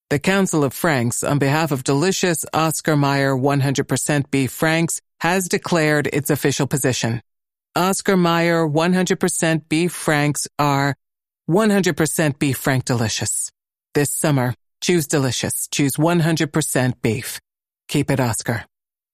The Council of Franks, on behalf of delicious Oscar Mayer 100% beef franks, has declared its official position. Oscar Mayer 100% beef franks are 100% beef frank delicious. This summer, choose delicious. Choose 100% beef. Keep it Oscar.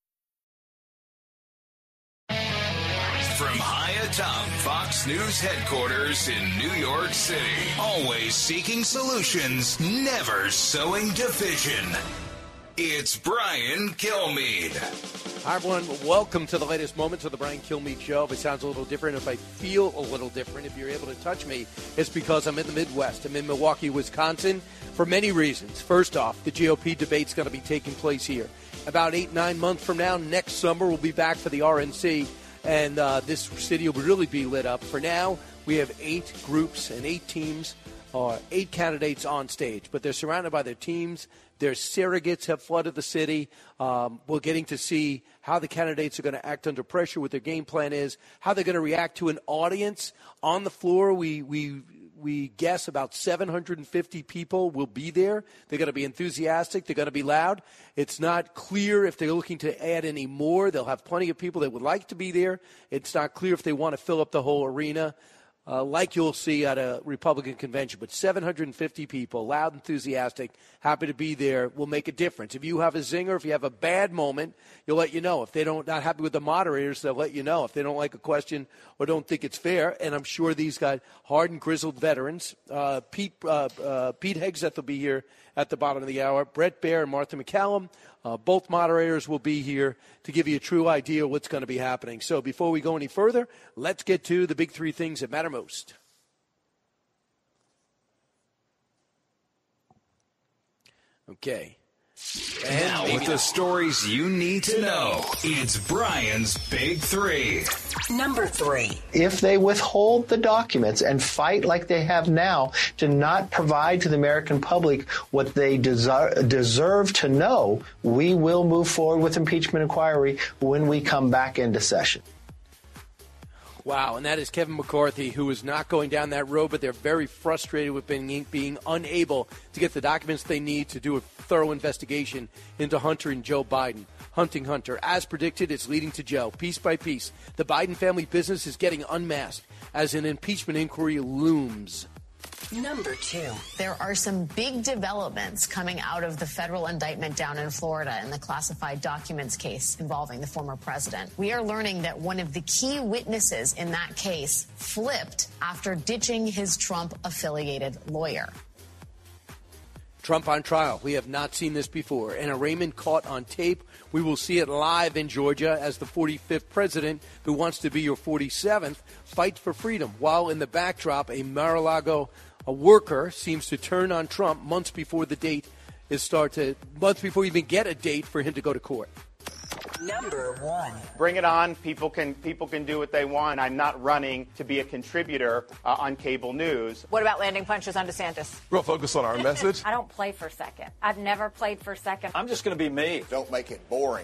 From high atop Fox News headquarters in New York City, always seeking solutions, never sowing division. It's Brian Kilmeade. Hi, everyone. Welcome to the latest moments of the Brian Kilmeade Show. If it sounds a little different, if I feel a little different, if you're able to touch me, it's because I'm in the Midwest. I'm in Milwaukee, Wisconsin, for many reasons. First off, the GOP debate's going to be taking place here. About 8-9 months from now, next summer, we'll be back for the RNC, and this city will really be lit up. For now, we have 8 groups and 8 teams, 8 candidates on stage, but they're surrounded by their teams. Their surrogates have flooded the city. We're getting to see how the candidates are going to act under pressure, what their game plan is, how they're going to react to an audience on the floor. We guess about 750 people will be there. They're going to be enthusiastic. They're going to be loud. It's not clear if they're looking to add any more. They'll have plenty of people that would like to be there. It's not clear if they want to fill up the whole arena. Like you'll see at a Republican convention, but 750 people, loud, enthusiastic, happy to be there, will make a difference. If you have a zinger, if you have a bad moment, you'll let you know. If they don't not happy with the moderators, they'll let you know. If they don't like a question or don't think it's fair, and I'm sure these guys, hardened, grizzled veterans, Pete Hegseth will be here at the bottom of the hour, Brett Baer and Martha McCallum. Both moderators will be here to give you a true idea of what's going to be happening. So before we go any further, let's get to the big 3 things that matter most. Okay. And now with the stories you need to know, it's Brian's Big 3. Number 3. If they withhold the documents and fight like they have now to not provide to the American public what they deserve to know, we will move forward with impeachment inquiry when we come back into session. Wow, and that is Kevin McCarthy, who is not going down that road, but they're very frustrated with being unable to get the documents they need to do a thorough investigation into Hunter and Joe Biden. Hunting Hunter. As predicted, it's leading to Joe. Piece by piece, the Biden family business is getting unmasked as an impeachment inquiry looms. Number 2. There are some big developments coming out of the federal indictment down in Florida in the classified documents case involving the former president. We are learning that one of the key witnesses in that case flipped after ditching his Trump-affiliated lawyer. Trump on trial. We have not seen this before. An arraignment caught on tape. We will see it live in Georgia as the 45th president, who wants to be your 47th, fights for freedom. While in the backdrop, a Mar-a-Lago worker seems to turn on Trump months before the date months before you even get a date for him to go to court. Number 1. Bring it on. People can do what they want. I'm not running to be a contributor on cable news. What about landing punches on DeSantis? Real focus on our message. I don't play for second. I've never played for second. I'm just going to be me. Don't make it boring.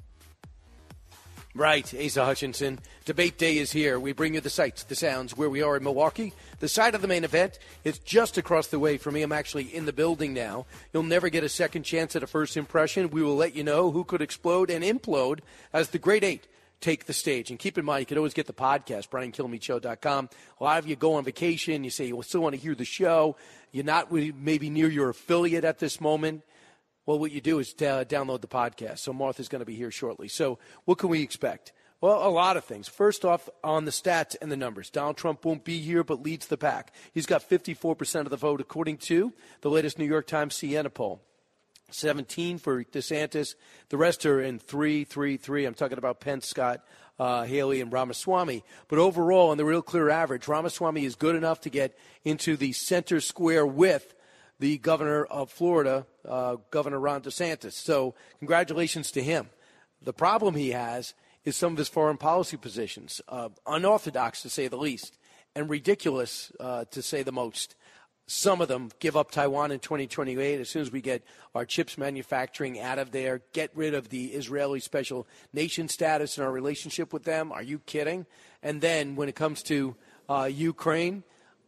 Right, Asa Hutchinson. Debate day is here. We bring you the sights, the sounds, where we are in Milwaukee. The site of the main event is just across the way from me. I'm actually in the building now. You'll never get a second chance at a first impression. We will let you know who could explode and implode as the Great 8 take the stage. And keep in mind, you can always get the podcast, BrianKilmeadeShow.com. A lot of you go on vacation. You say you still want to hear the show. You're not maybe near your affiliate at this moment. Well, what you do is download the podcast. So Martha's going to be here shortly. So what can we expect? Well, a lot of things. First off, on the stats and the numbers. Donald Trump won't be here, but leads the pack. He's got 54% of the vote, according to the latest New York Times Siena poll. 17 for DeSantis. The rest are in 3. I'm talking about Pence, Scott, Haley, and Ramaswamy. But overall, on the real clear average, Ramaswamy is good enough to get into the center square with the governor of Florida, Governor Ron DeSantis. So congratulations to him. The problem he has is some of his foreign policy positions, unorthodox to say the least, and ridiculous to say the most. Some of them give up Taiwan in 2028 as soon as we get our chips manufacturing out of there, get rid of the Israeli special nation status and our relationship with them. Are you kidding? And then when it comes to Ukraine,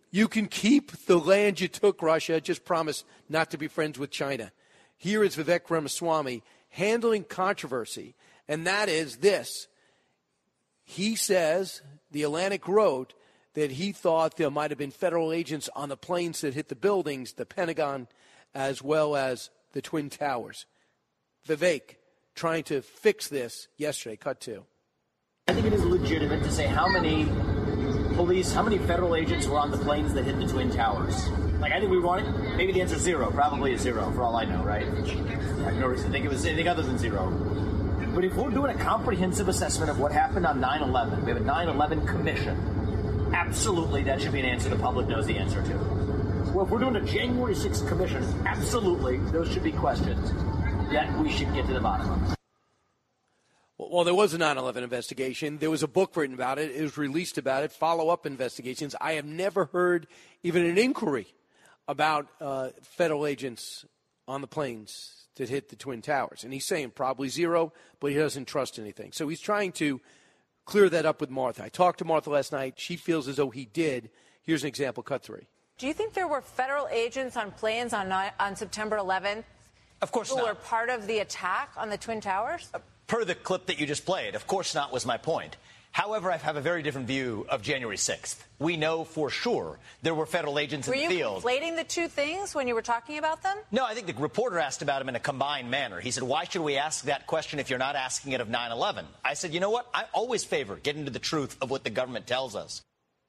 You can keep the land you took, Russia. Just promise not to be friends with China. Here is Vivek Ramaswamy handling controversy, and that is this. He says, the Atlantic wrote, that he thought there might have been federal agents on the planes that hit the buildings, the Pentagon, as well as the Twin Towers. Vivek trying to fix this yesterday. Cut 2. I think it is legitimate to say how many federal agents were on the planes that hit the Twin Towers. Like, I think we want it. Maybe the answer is 0. Probably is 0, for all I know, right? I have no reason to think it was anything other than 0. But if we're doing a comprehensive assessment of what happened on 9/11, we have a 9/11 commission. Absolutely, that should be an answer the public knows the answer to. Well, if we're doing a January 6th commission, absolutely, those should be questions that we should get to the bottom of. Well, there was a 9/11 investigation. There was a book written about it. It was released about it, follow-up investigations. I have never heard even an inquiry about federal agents on the planes that hit the Twin Towers. And he's saying probably 0, but he doesn't trust anything. So he's trying to clear that up with Martha. I talked to Martha last night. She feels as though he did. Here's an example, cut 3. Do you think there were federal agents on planes on September 11th? Of course not. Who were part of the attack on the Twin Towers? Per the clip that you just played, of course not was my point. However, I have a very different view of January 6th. We know for sure there were federal agents in the field. Were you conflating the two things when you were talking about them? No, I think the reporter asked about them in a combined manner. He said, why should we ask that question if you're not asking it of 9/11? I said, you know what? I always favor getting to the truth of what the government tells us.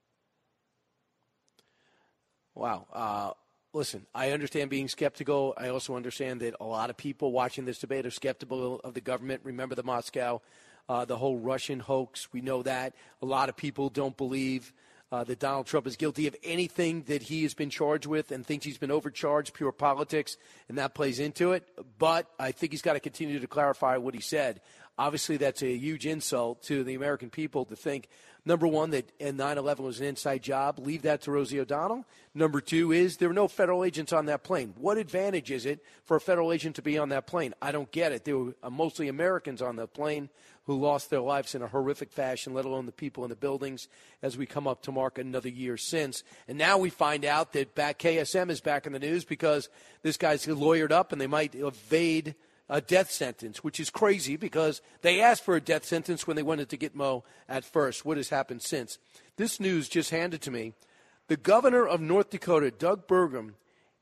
Wow. Listen, I understand being skeptical. I also understand that a lot of people watching this debate are skeptical of the government. Remember the Moscow, the whole Russian hoax. We know that. A lot of people don't believe that Donald Trump is guilty of anything that he has been charged with and thinks he's been overcharged, pure politics, and that plays into it. But I think he's got to continue to clarify what he said. Obviously, that's a huge insult to the American people to think, number one, that 9/11 was an inside job. Leave that to Rosie O'Donnell. Number two is there were no federal agents on that plane. What advantage is it for a federal agent to be on that plane? I don't get it. There were mostly Americans on the plane who lost their lives in a horrific fashion, let alone the people in the buildings, as we come up to mark another year since. And now we find out that KSM is back in the news because this guy's lawyered up and they might evade a death sentence, which is crazy because they asked for a death sentence when they wanted to Gitmo at first. What has happened since? This news just handed to me. The governor of North Dakota, Doug Burgum,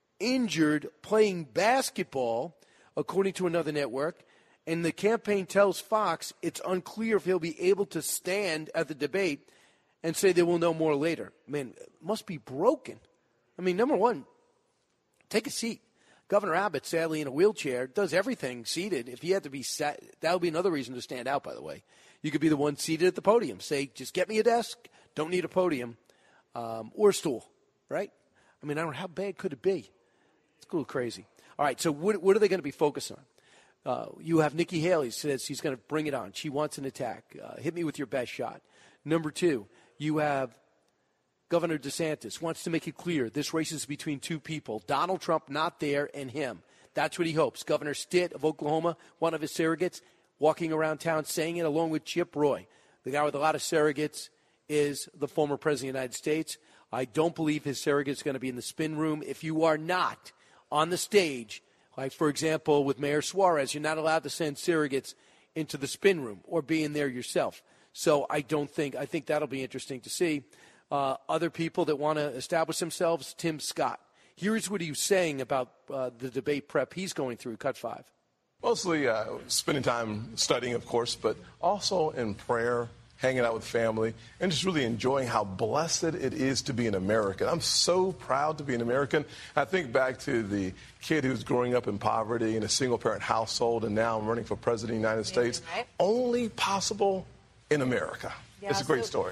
injured playing basketball, according to another network, and the campaign tells Fox it's unclear if he'll be able to stand at the debate and say they will know more later. Man, it must be broken. I mean, number one, take a seat. Governor Abbott, sadly in a wheelchair, does everything seated. If he had to be sat, that would be another reason to stand out, by the way. You could be the one seated at the podium. Say, just get me a desk, don't need a podium, or a stool, right? I mean, I don't know, how bad could it be? It's a little crazy. All right, so what are they going to be focused on? You have Nikki Haley says she's going to bring it on. She wants an attack. Hit me with your best shot. Number two, you have Governor DeSantis wants to make it clear this race is between two people, Donald Trump not there and him. That's what he hopes. Governor Stitt of Oklahoma, one of his surrogates, walking around town saying it along with Chip Roy. The guy with a lot of surrogates is the former president of the United States. I don't believe his surrogate is going to be in the spin room. If you are not on the stage, like, for example, with Mayor Suarez, you're not allowed to send surrogates into the spin room or be in there yourself. So I think that'll be interesting to see. Other people that want to establish themselves, Tim Scott. Here's what he was saying about the debate prep he's going through, cut 5. Mostly spending time studying, of course, but also in prayer, hanging out with family, and just really enjoying how blessed it is to be an American. I'm so proud to be an American. I think back to the kid who's growing up in poverty in a single-parent household, and now I'm running for president of the United States. Right? Only possible in America. Yeah, it's a great story.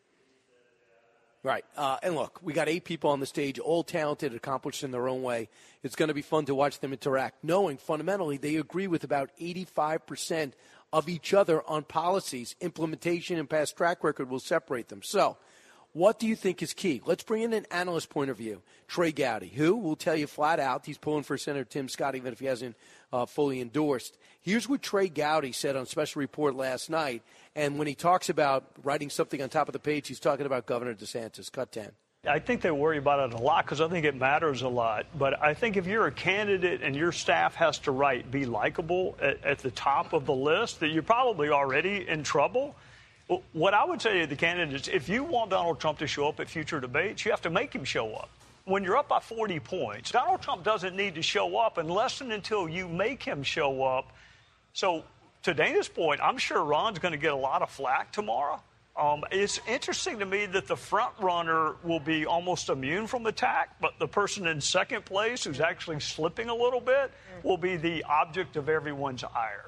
Right. And look, we got 8 people on the stage, all talented, accomplished in their own way. It's going to be fun to watch them interact, knowing fundamentally they agree with about 85% of each other on policies. Implementation and past track record will separate them. So what do you think is key? Let's bring in an analyst point of view. Trey Gowdy, who will tell you flat out he's pulling for Senator Tim Scott, even if he hasn't fully endorsed. Here's what Trey Gowdy said on Special Report last night. And when he talks about writing something on top of the page, he's talking about Governor DeSantis. Cut 10. I think they worry about it a lot because I think it matters a lot. But I think if you're a candidate and your staff has to write, be likable at the top of the list, that you're probably already in trouble. What I would say to the candidates, if you want Donald Trump to show up at future debates, you have to make him show up. When you're up by 40 points, Donald Trump doesn't need to show up unless and until you make him show up. So to Dana's point, I'm sure Ron's going to get a lot of flack tomorrow. It's interesting to me that the front runner will be almost immune from attack, but the person in second place who's actually slipping a little bit will be the object of everyone's ire.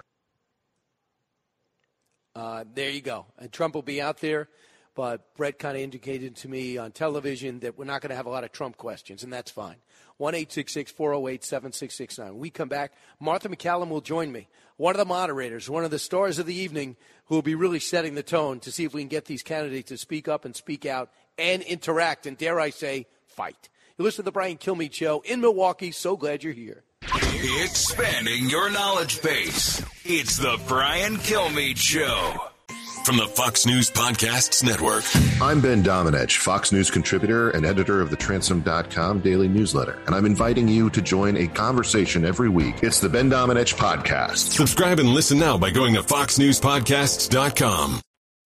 There you go. And Trump will be out there, but Brett kind of indicated to me on television that we're not going to have a lot of Trump questions, and that's fine. 1-866-408-7669. When we come back, Martha McCallum will join me, one of the moderators, one of the stars of the evening, who will be really setting the tone to see if we can get these candidates to speak up and speak out and interact and, dare I say, fight. You listen to the Brian Kilmeade Show in Milwaukee. So glad you're here. Expanding your knowledge base. It's the Brian Kilmeade Show. From the Fox News Podcasts Network. I'm Ben Domenech, Fox News contributor and editor of the Transom.com daily newsletter, and I'm inviting you to join a conversation every week. It's the Ben Domenech Podcast. Subscribe and listen now by going to foxnewspodcasts.com.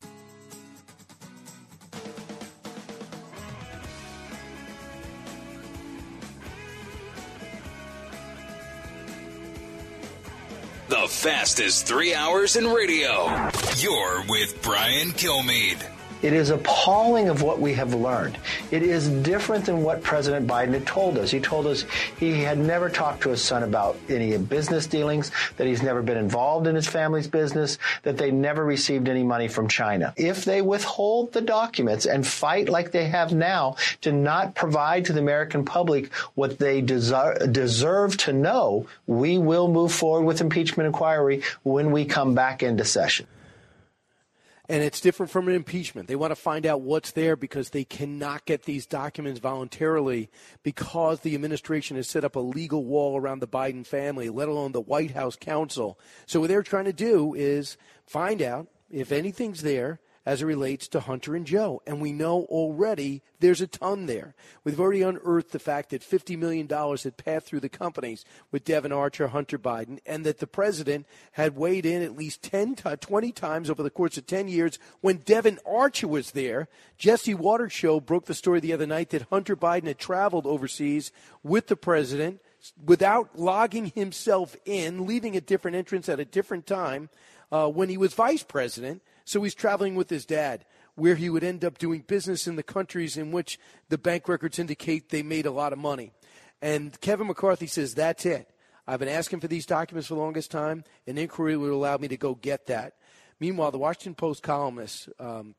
The fastest 3 hours in radio. You're with Brian Kilmeade. It is appalling of what we have learned. It is different than what President Biden had told us. He told us he had never talked to his son about any business dealings, that he's never been involved in his family's business, that they never received any money from China. If they withhold the documents and fight like they have now to not provide to the American public what they deserve to know, we will move forward with impeachment inquiry when we come back into session. And it's different from an impeachment. They want to find out what's there because they cannot get these documents voluntarily because the administration has set up a legal wall around the Biden family, let alone the White House counsel. So what they're trying to do is find out if anything's there as it relates to Hunter and Joe. And we know already there's a ton there. We've already unearthed the fact that $50 million had passed through the companies with Devon Archer, Hunter Biden, and that the president had weighed in at least 20 times over the course of 10 years. When Devon Archer was there, Jesse Waters Show broke the story the other night that Hunter Biden had traveled overseas with the president without logging himself in, leaving a different entrance at a different time when he was vice president. So he's traveling with his dad, where he would end up doing business in the countries in which the bank records indicate they made a lot of money. And Kevin McCarthy says, that's it. I've been asking for these documents for the longest time. An inquiry would allow me to go get that. Meanwhile, the Washington Post columnist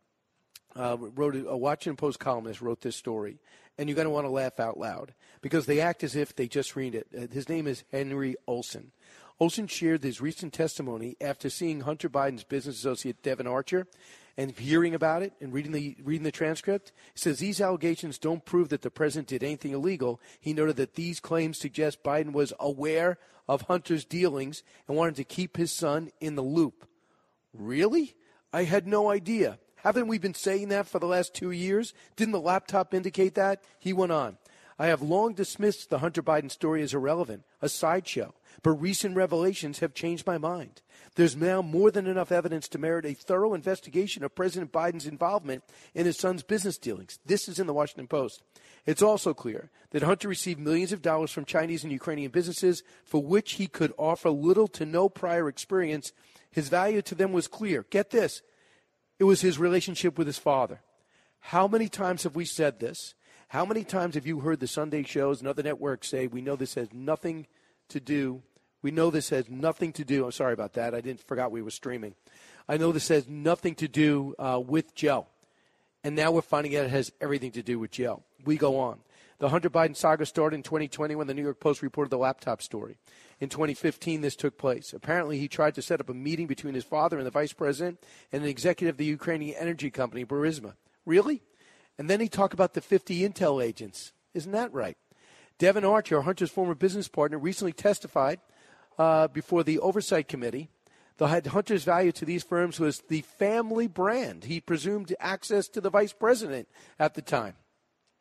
wrote this story. And you're going to want to laugh out loud because they act as if they just read it. His name is Henry Olsen. Olsen shared his recent testimony after seeing Hunter Biden's business associate Devon Archer and hearing about it and reading the transcript. He says these allegations don't prove that the president did anything illegal. He noted that these claims suggest Biden was aware of Hunter's dealings and wanted to keep his son in the loop. Really? I had no idea. Haven't we been saying that for the last 2 years? Didn't the laptop indicate that? He went on. I have long dismissed the Hunter Biden story as irrelevant, a sideshow, but recent revelations have changed my mind. There's now more than enough evidence to merit a thorough investigation of President Biden's involvement in his son's business dealings. This is in the Washington Post. It's also clear that Hunter received millions of dollars from Chinese and Ukrainian businesses for which he could offer little to no prior experience. His value to them was clear. Get this. It was his relationship with his father. How many times have we said this? How many times have you heard the Sunday shows and other networks say, we know this has nothing to do. I'm sorry about that. I forgot we were streaming. I know this has nothing to do with Joe. And now we're finding out it has everything to do with Joe. We go on. The Hunter Biden saga started in 2020 when the New York Post reported the laptop story. In 2015, this took place. Apparently, he tried to set up a meeting between his father and the vice president and an executive of the Ukrainian energy company, Burisma. Really? And then he talked about the 50 intel agents. Isn't that right? Devon Archer, Hunter's former business partner, recently testified before the Oversight Committee. Hunter's value to these firms was the family brand. He presumed access to the vice president at the time.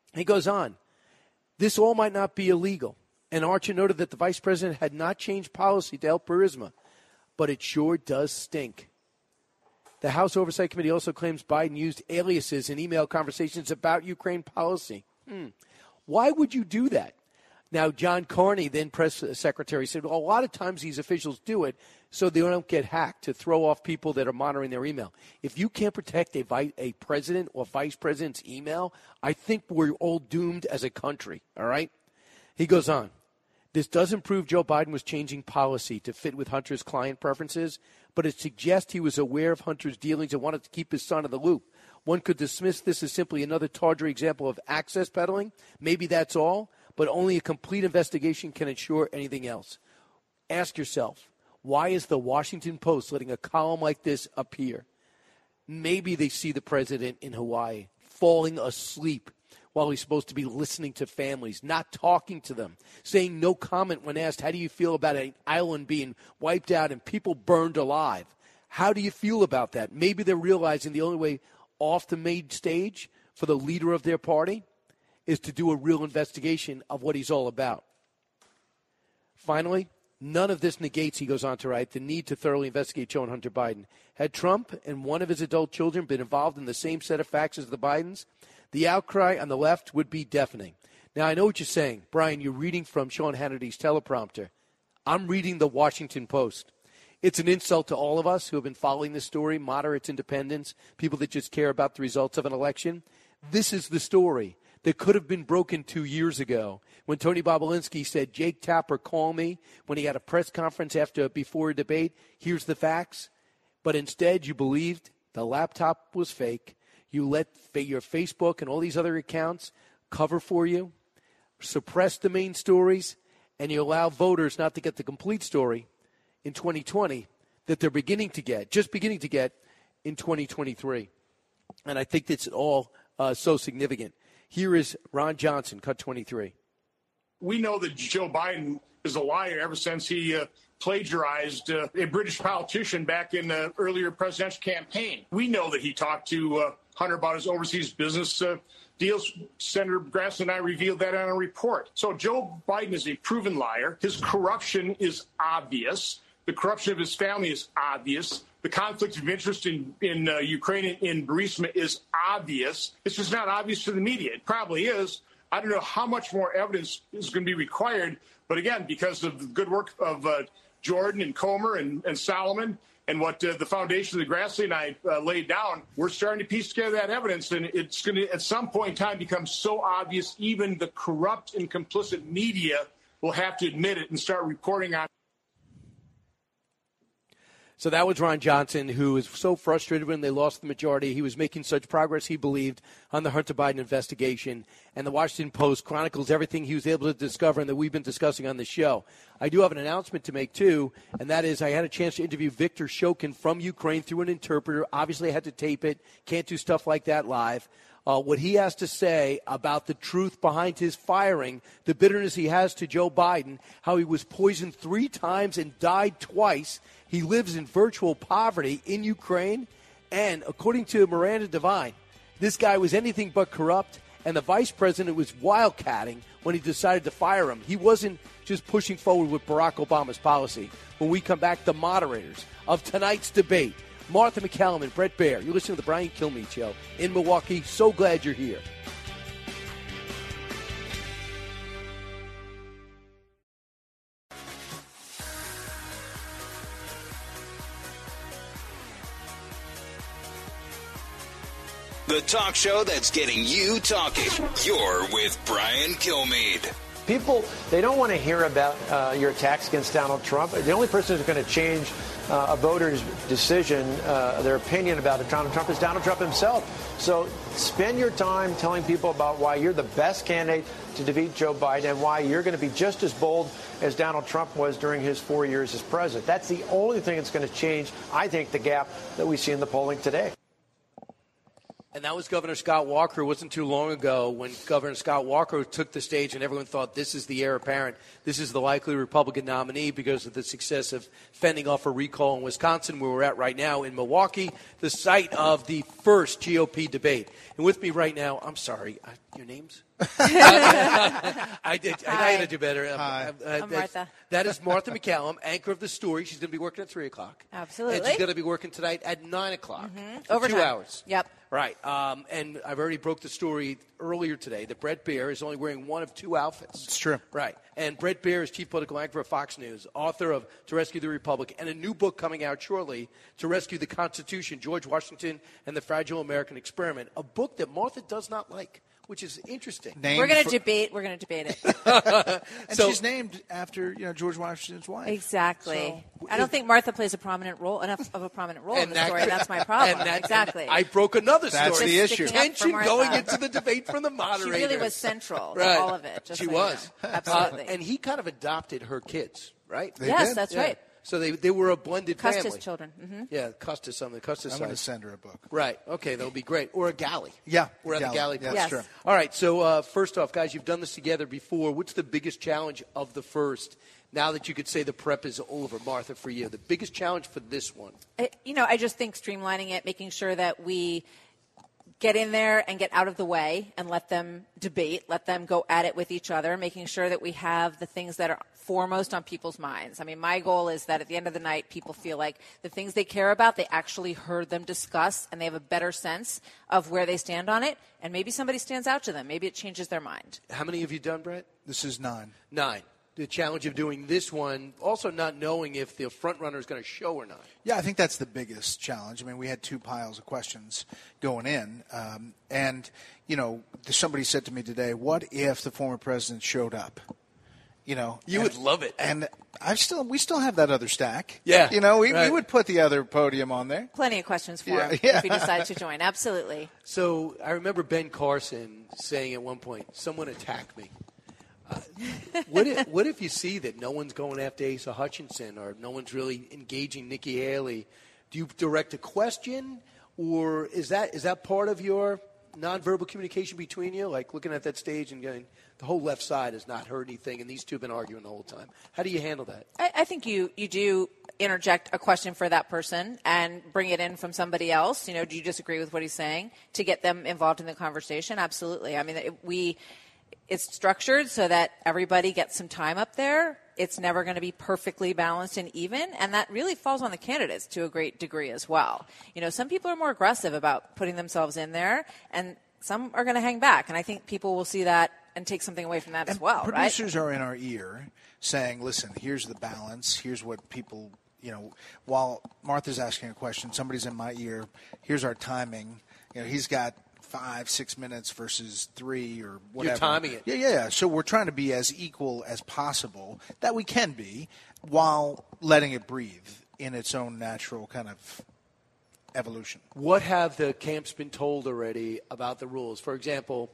He goes on. This all might not be illegal. And Archer noted that the vice president had not changed policy to help Burisma, but it sure does stink. The House Oversight Committee also claims Biden used aliases in email conversations about Ukraine policy. Why would you do that? Now, John Carney, then press secretary, said, well, a lot of times these officials do it so they don't get hacked, to throw off people that are monitoring their email. If you can't protect a president or vice president's email, I think we're all doomed as a country, all right? He goes on. This doesn't prove Joe Biden was changing policy to fit with Hunter's client preferences, but it suggests he was aware of Hunter's dealings and wanted to keep his son in the loop. One could dismiss this as simply another tawdry example of access peddling. Maybe that's all, but only a complete investigation can ensure anything else. Ask yourself, why is the Washington Post letting a column like this appear? Maybe they see the president in Hawaii falling asleep while he's supposed to be listening to families, not talking to them, saying no comment when asked, how do you feel about an island being wiped out and people burned alive? How do you feel about that? Maybe they're realizing the only way off the main stage for the leader of their party is to do a real investigation of what he's all about. Finally, none of this negates, he goes on to write, the need to thoroughly investigate Joe and Hunter Biden. Had Trump and one of his adult children been involved in the same set of facts as the Bidens, the outcry on the left would be deafening. Now, I know what you're saying. Brian, you're reading from Sean Hannity's teleprompter. I'm reading the Washington Post. It's an insult to all of us who have been following this story, moderates, independents, people that just care about the results of an election. This is the story that could have been broken 2 years ago when Tony Bobulinski said, Jake Tapper, call me, when he had a press conference before a debate. Here's the facts. But instead, you believed the laptop was fake. You let your Facebook and all these other accounts cover for you, suppress the main stories, and you allow voters not to get the complete story in 2020 that they're just beginning to get in 2023. And I think that's all so significant. Here is Ron Johnson, cut 23. We know that Joe Biden is a liar ever since he plagiarized a British politician back in the earlier presidential campaign. We know that he talked to Hunter about his overseas business deals. Senator Grassley and I revealed that on a report. So Joe Biden is a proven liar. His corruption is obvious. The corruption of his family is obvious. The conflict of interest in Ukraine in Burisma is obvious. It's just not obvious to the media. It probably is. I don't know how much more evidence is going to be required. But again, because of the good work of Jordan and Comer and Solomon and what the foundation of the Grassley and I laid down, we're starting to piece together that evidence. And it's going to, at some point in time, become so obvious even the corrupt and complicit media will have to admit it and start reporting on it. So that was Ron Johnson, who was so frustrated when they lost the majority. He was making such progress, he believed, on the Hunter Biden investigation. And the Washington Post chronicles everything he was able to discover and that we've been discussing on the show. I do have an announcement to make, too, and that is I had a chance to interview Viktor Shokin from Ukraine through an interpreter. Obviously, I had to tape it. Can't do stuff like that live. What he has to say about the truth behind his firing, the bitterness he has to Joe Biden, how he was poisoned 3 times and died twice. He lives in virtual poverty in Ukraine. And according to Miranda Devine, this guy was anything but corrupt. And the vice president was wildcatting when he decided to fire him. He wasn't just pushing forward with Barack Obama's policy. When we come back, the moderators of tonight's debate, Martha McCallum and Brett Baer. You're listening to the Brian Kilmeade Show in Milwaukee. So glad you're here. The talk show that's getting you talking. You're with Brian Kilmeade. People, they don't want to hear about your attacks against Donald Trump. The only person who's going to change a voter's decision, their opinion about Donald Trump, is Donald Trump himself. So spend your time telling people about why you're the best candidate to defeat Joe Biden and why you're going to be just as bold as Donald Trump was during his 4 years as president. That's the only thing that's going to change, I think, the gap that we see in the polling today. And that was Governor Scott Walker. It wasn't too long ago when Governor Scott Walker took the stage and everyone thought this is the heir apparent. This is the likely Republican nominee because of the success of fending off a recall in Wisconsin, where we're at right now in Milwaukee, the site of the first GOP debate. And with me right now, I'm sorry, Your names? I had to do better. I'm Martha. That is Martha McCallum, anchor of The Story. She's going to be working at 3 o'clock. Absolutely. And she's going to be working tonight at 9 o'clock. For Overtime. 2 hours. Yep. Right. And I've already broke the story earlier today that Bret Baier is only wearing one of 2 outfits. It's true. Right. And Bret Baier is chief political anchor of Fox News, author of To Rescue the Republic, and a new book coming out shortly, To Rescue the Constitution, George Washington and the Fragile American Experiment, a book that Martha does not like, which is interesting. We're going to debate it. And she's named after George Washington's wife. Exactly. So, I don't think Martha plays enough of a prominent role in the story. That's my problem. Exactly. I broke another story. That's the issue. Tension going into the debate from the moderator. She really was central to all of it. She was. Absolutely. And he kind of adopted her kids, right? Yes, that's right. So they were a blended family. Custis children. Mm-hmm. Yeah, Custis something. Custis. I'm going to send her a book. Right. Okay, that'll be great. Or a galley. Yeah. We're at the galley. Yeah, yes. True. All right. So first off, guys, you've done this together before. What's the biggest challenge of the first? Now that you could say the prep is over, Martha, for you, the biggest challenge for this one. I just think streamlining it, making sure that we get in there and get out of the way and let them debate, let them go at it with each other, making sure that we have the things that are foremost on people's minds. I mean, my goal is that at the end of the night, people feel like the things they care about, they actually heard them discuss, and they have a better sense of where they stand on it, and maybe somebody stands out to them. Maybe it changes their mind. How many have you done, Brett? This is 9. 9. The challenge of doing this one, also not knowing if the front runner is going to show or not. Yeah, I think that's the biggest challenge. I mean, we had 2 piles of questions going in. And somebody said to me today, what if the former president showed up? You would love it. And we still have that other stack. Yeah. We would put the other podium on there. Plenty of questions for him if he decides to join. Absolutely. So I remember Ben Carson saying at one point, someone attacked me. What if you see that no one's going after Asa Hutchinson or no one's really engaging Nikki Haley? Do you direct a question, or is that part of your nonverbal communication between you, like looking at that stage and going, the whole left side has not heard anything, and these two have been arguing the whole time? How do you handle that? I think you do interject a question for that person and bring it in from somebody else. Do you disagree with what he's saying to get them involved in the conversation? Absolutely. I mean, it's structured so that everybody gets some time up there. It's never going to be perfectly balanced and even, and that really falls on the candidates to a great degree as well. Some people are more aggressive about putting themselves in there, and some are going to hang back, and I think people will see that and take something away from that as well, right? Producers are in our ear saying, listen, here's the balance, here's what people, while Martha's asking a question, somebody's in my ear, here's our timing. He's got 5-6 minutes versus 3 or whatever. You're timing it. Yeah. So we're trying to be as equal as possible that we can be while letting it breathe in its own natural kind of evolution. What have the camps been told already about the rules? For example,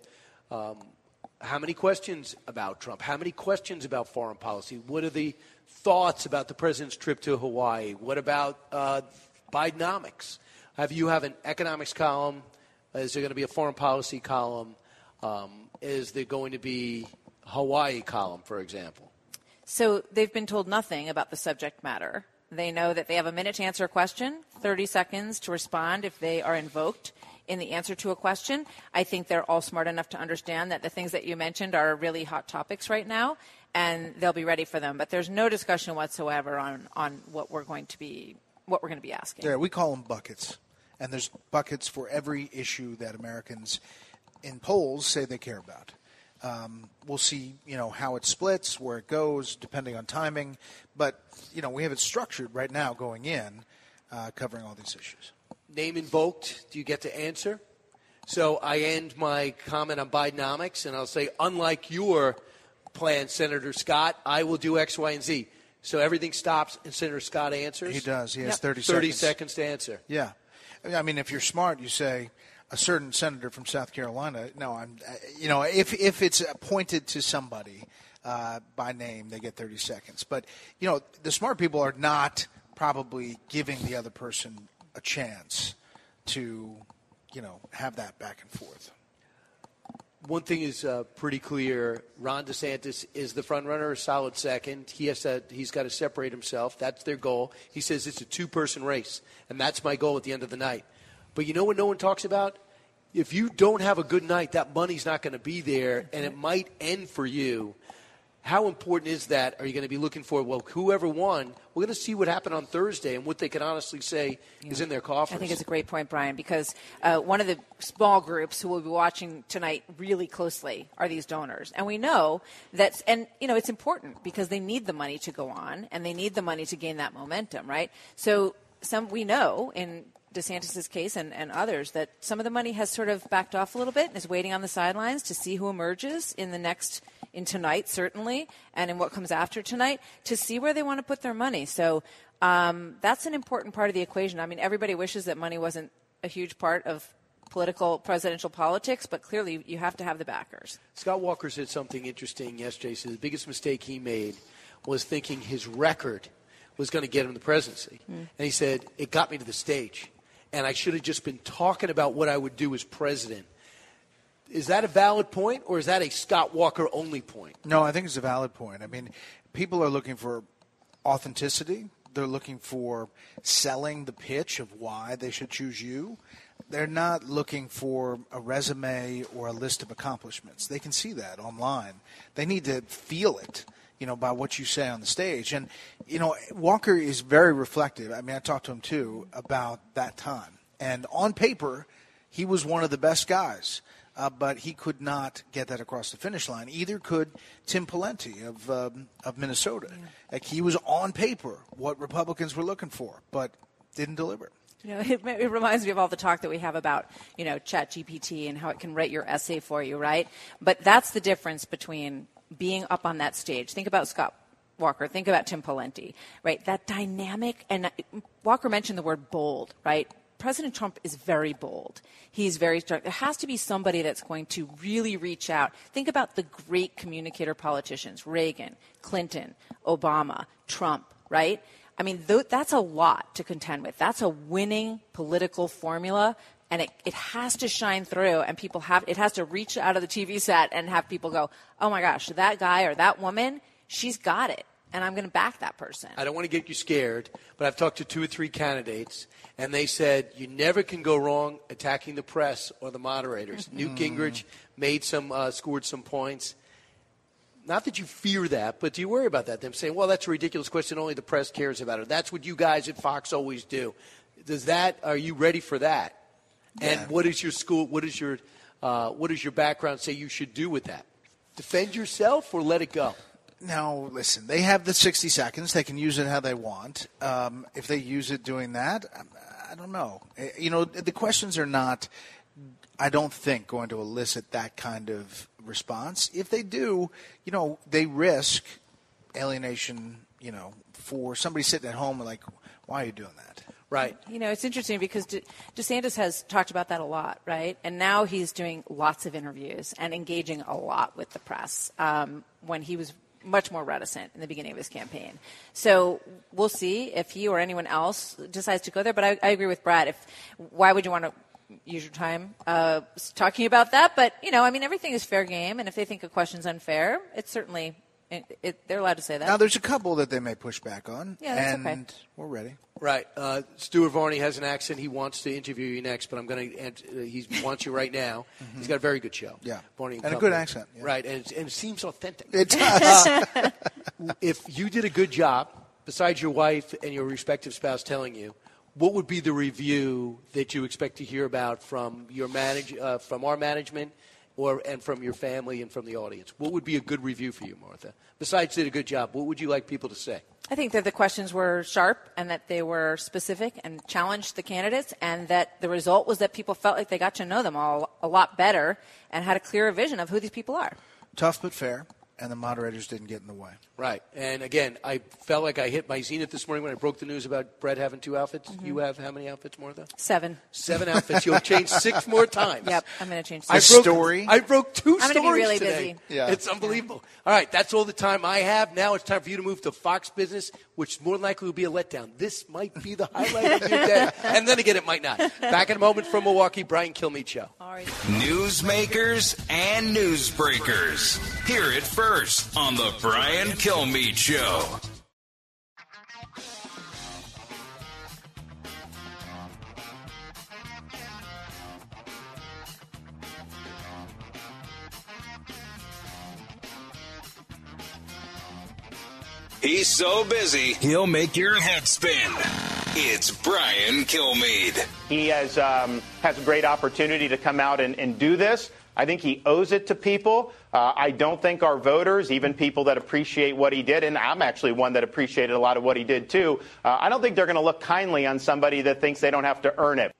how many questions about Trump? How many questions about foreign policy? What are the thoughts about the president's trip to Hawaii? What about Bidenomics? You have an economics column? Is there going to be a foreign policy column? Is there going to be Hawaii column, for example? So they've been told nothing about the subject matter. They know that they have a minute to answer a question, 30 seconds to respond if they are invoked in the answer to a question. I think they're all smart enough to understand that the things that you mentioned are really hot topics right now, and they'll be ready for them. But there's no discussion whatsoever on what we're going to be asking. Yeah, we call them buckets. And there's buckets for every issue that Americans in polls say they care about. We'll see, how it splits, where it goes, depending on timing. But, we have it structured right now going in, covering all these issues. Name invoked. Do you get to answer? So I end my comment on Bidenomics, and I'll say, unlike your plan, Senator Scott, I will do X, Y, and Z. So everything stops, and Senator Scott answers? He does. He has 30 seconds to answer. Yeah. I mean, if you're smart, you say a certain senator from South Carolina. No, if it's appointed to somebody by name, they get 30 seconds. But, the smart people are not probably giving the other person a chance to, have that back and forth. One thing is pretty clear. Ron DeSantis is the front runner, a solid second. He's got to separate himself. That's their goal. He says it's a 2-person race, and that's my goal at the end of the night. But you know what no one talks about? if you don't have a good night, that money's not going to be there, and it might end for you. How important is that? Are you going to be looking for, well, whoever won, we're going to see what happened on Thursday and what they can honestly say is in their coffers. I think it's a great point, Brian, because one of the small groups who will be watching tonight really closely are these donors. And we know that, and, it's important because they need the money to go on and they need the money to gain that momentum, right? So we know in DeSantis' case and others that some of the money has sort of backed off a little bit and is waiting on the sidelines to see who emerges in tonight, certainly, and in what comes after tonight, to see where they want to put their money. So that's an important part of the equation. I mean, everybody wishes that money wasn't a huge part of presidential politics, but clearly you have to have the backers. Scott Walker said something interesting yesterday. He said the biggest mistake he made was thinking his record was going to get him the presidency. And he said, it got me to the stage. And I should have just been talking about what I would do as president. Is that a valid point, or is that a Scott Walker only point? No, I think it's a valid point. I mean, people are looking for authenticity. They're looking for selling the pitch of why they should choose you. They're not looking for a resume or a list of accomplishments. They can see that online. They need to feel it, by what you say on the stage. And, Walker is very reflective. I mean, I talked to him, too, about that time. And on paper, he was one of the best guys. But he could not get that across the finish line. Either could Tim Pawlenty of Minnesota. Yeah. Like, he was on paper what Republicans were looking for, but didn't deliver. It reminds me of all the talk that we have about, ChatGPT and how it can write your essay for you, right? But that's the difference between being up on that stage. Think about Scott Walker. Think about Tim Pawlenty, right? That dynamic, and Walker mentioned the word bold, right? President Trump is very bold. He's very strong. There has to be somebody that's going to really reach out. Think about the great communicator politicians, Reagan, Clinton, Obama, Trump, right? I mean, that's a lot to contend with. That's a winning political formula, and it has to shine through, and it has to reach out of the TV set and have people go, oh, my gosh, that guy or that woman, she's got it. And I'm going to back that person. I don't want to get you scared, but I've talked to 2 or 3 candidates, and they said you never can go wrong attacking the press or the moderators. Newt Gingrich scored some points. Not that you fear that, but do you worry about that? Them saying, well, that's a ridiculous question. Only the press cares about it. That's what you guys at Fox always do. Are you ready for that? Yeah. And what is your background say you should do with that? Defend yourself or let it go? Now, listen, they have the 60 seconds. They can use it how they want. If they use it doing that, I don't know. The questions are not, I don't think, going to elicit that kind of response. If they do, they risk alienation, for somebody sitting at home and like, why are you doing that? Right. It's interesting because DeSantis has talked about that a lot, right? And now he's doing lots of interviews and engaging a lot with the press when he was much more reticent in the beginning of his campaign. So we'll see if he or anyone else decides to go there. But I agree with Brad. Why would you want to use your time talking about that? But, everything is fair game. And if they think a question's unfair, it's certainly they're allowed to say that. Now, there's a couple that they may push back on. Yeah, that's and okay. We're ready. Right. Stuart Varney has an accent. He wants to interview you next, but he wants you right now. Mm-hmm. He's got a very good show. Yeah. Varney and a good accent. Yeah. Right. And it seems authentic. It does. If you did a good job, besides your wife and your respective spouse telling you, what would be the review that you expect to hear about from from our management and from your family and from the audience? What would be a good review for you, Martha? Besides did a good job, what would you like people to say? I think that the questions were sharp and that they were specific and challenged the candidates, and that the result was that people felt like they got to know them all a lot better and had a clearer vision of who these people are. Tough but fair, and the moderators didn't get in the way. Right. And, again, I felt like I hit my zenith this morning when I broke the news about Brett having 2 outfits. Mm-hmm. You have how many outfits, Martha? 7. 7 outfits. You'll change 6 more times. Yep, I'm going to change 6. I broke 2 I'm stories going to be really today. busy. Yeah. It's unbelievable. All right, that's all the time I have. Now it's time for you to move to Fox Business, which more than likely will be a letdown. This might be the highlight of your day. And then again, it might not. Back in a moment from Milwaukee, Brian Kilmeade Show. All right. Newsmakers and newsbreakers. Hear it first on the Brian Kilmeade Show. He's so busy, he'll make your head spin. It's Brian Kilmeade. He has a great opportunity to come out and do this. I think he owes it to people. I don't think our voters, even people that appreciate what he did, and I'm actually one that appreciated a lot of what he did too, I don't think they're going to look kindly on somebody that thinks they don't have to earn it.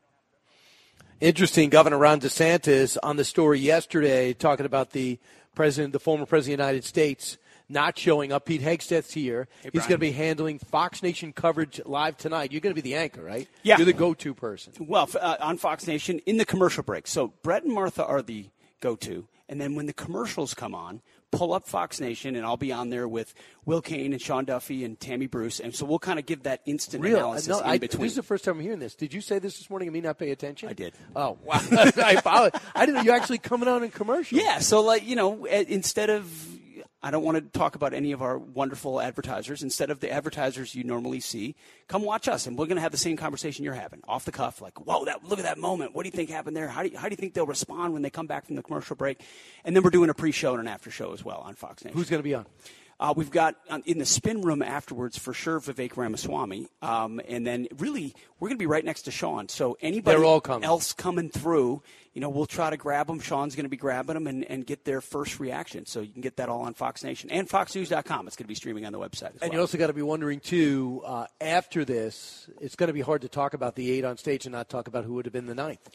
Interesting, Governor Ron DeSantis on the story yesterday talking about the former president of the United States, not showing up. Pete Hegseth's here. Hey, he's going to be handling Fox Nation coverage live tonight. You're going to be the anchor, right? Yeah. You're the go-to person. Well, on Fox Nation in the commercial break. So Brett and Martha are the go-to. And then when the commercials come on, pull up Fox Nation, and I'll be on there with Will Cain and Sean Duffy and Tammy Bruce. And so we'll kind of give that instant analysis in between. This is the first time I'm hearing this. Did you say this morning and me not pay attention? I did. Oh, wow. I apologize. I didn't know you actually coming on in commercials. Yeah, so instead of – I don't want to talk about any of our wonderful advertisers. Instead of the advertisers you normally see, come watch us, and we're going to have the same conversation you're having, off the cuff, like, whoa, look at that moment. What do you think happened there? How do you think they'll respond when they come back from the commercial break? And then we're doing a pre-show and an after-show as well on Fox Nation. Who's going to be on? We've got in the spin room afterwards for sure Vivek Ramaswamy, and then really we're going to be right next to Sean. So anybody else coming through, we'll try to grab them. Sean's going to be grabbing them and get their first reaction. So you can get that all on Fox Nation and FoxNews.com. It's going to be streaming on the website as well. And you also got to be wondering, too, after this, it's going to be hard to talk about the 8 on stage and not talk about who would have been the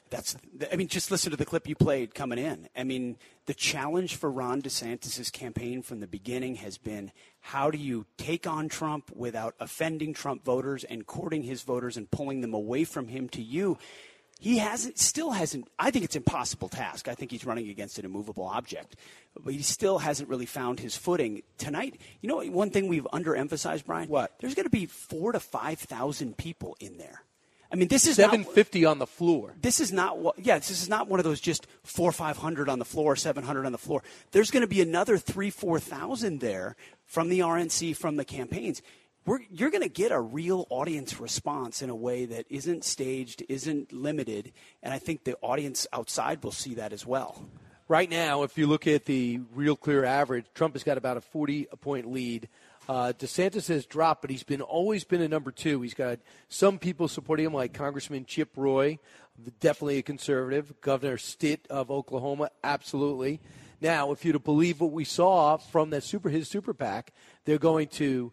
9th. Just listen to the clip you played coming in. The challenge for Ron DeSantis' campaign from the beginning has been, how do you take on Trump without offending Trump voters and courting his voters and pulling them away from him to you? He still hasn't. I think it's an impossible task. I think he's running against an immovable object. But he still hasn't really found his footing. Tonight, one thing we've underemphasized, Brian? What? There's going to be 4,000 to 5,000 people in there. This is 750 on the floor. This is not this is not one of those just 400 or 500 on the floor, 700 on the floor. There's going to be another 3,000-4,000 there from the RNC, from the campaigns. You're going to get a real audience response in a way that isn't staged, isn't limited, and I think the audience outside will see that as well. Right now, if you look at the real clear average, Trump has got about a 40-point lead. DeSantis has dropped, but he's always been a number 2. He's got some people supporting him, like Congressman Chip Roy, definitely a conservative. Governor Stitt of Oklahoma, absolutely. Now, if you're to believe what we saw from his super PAC, they're going to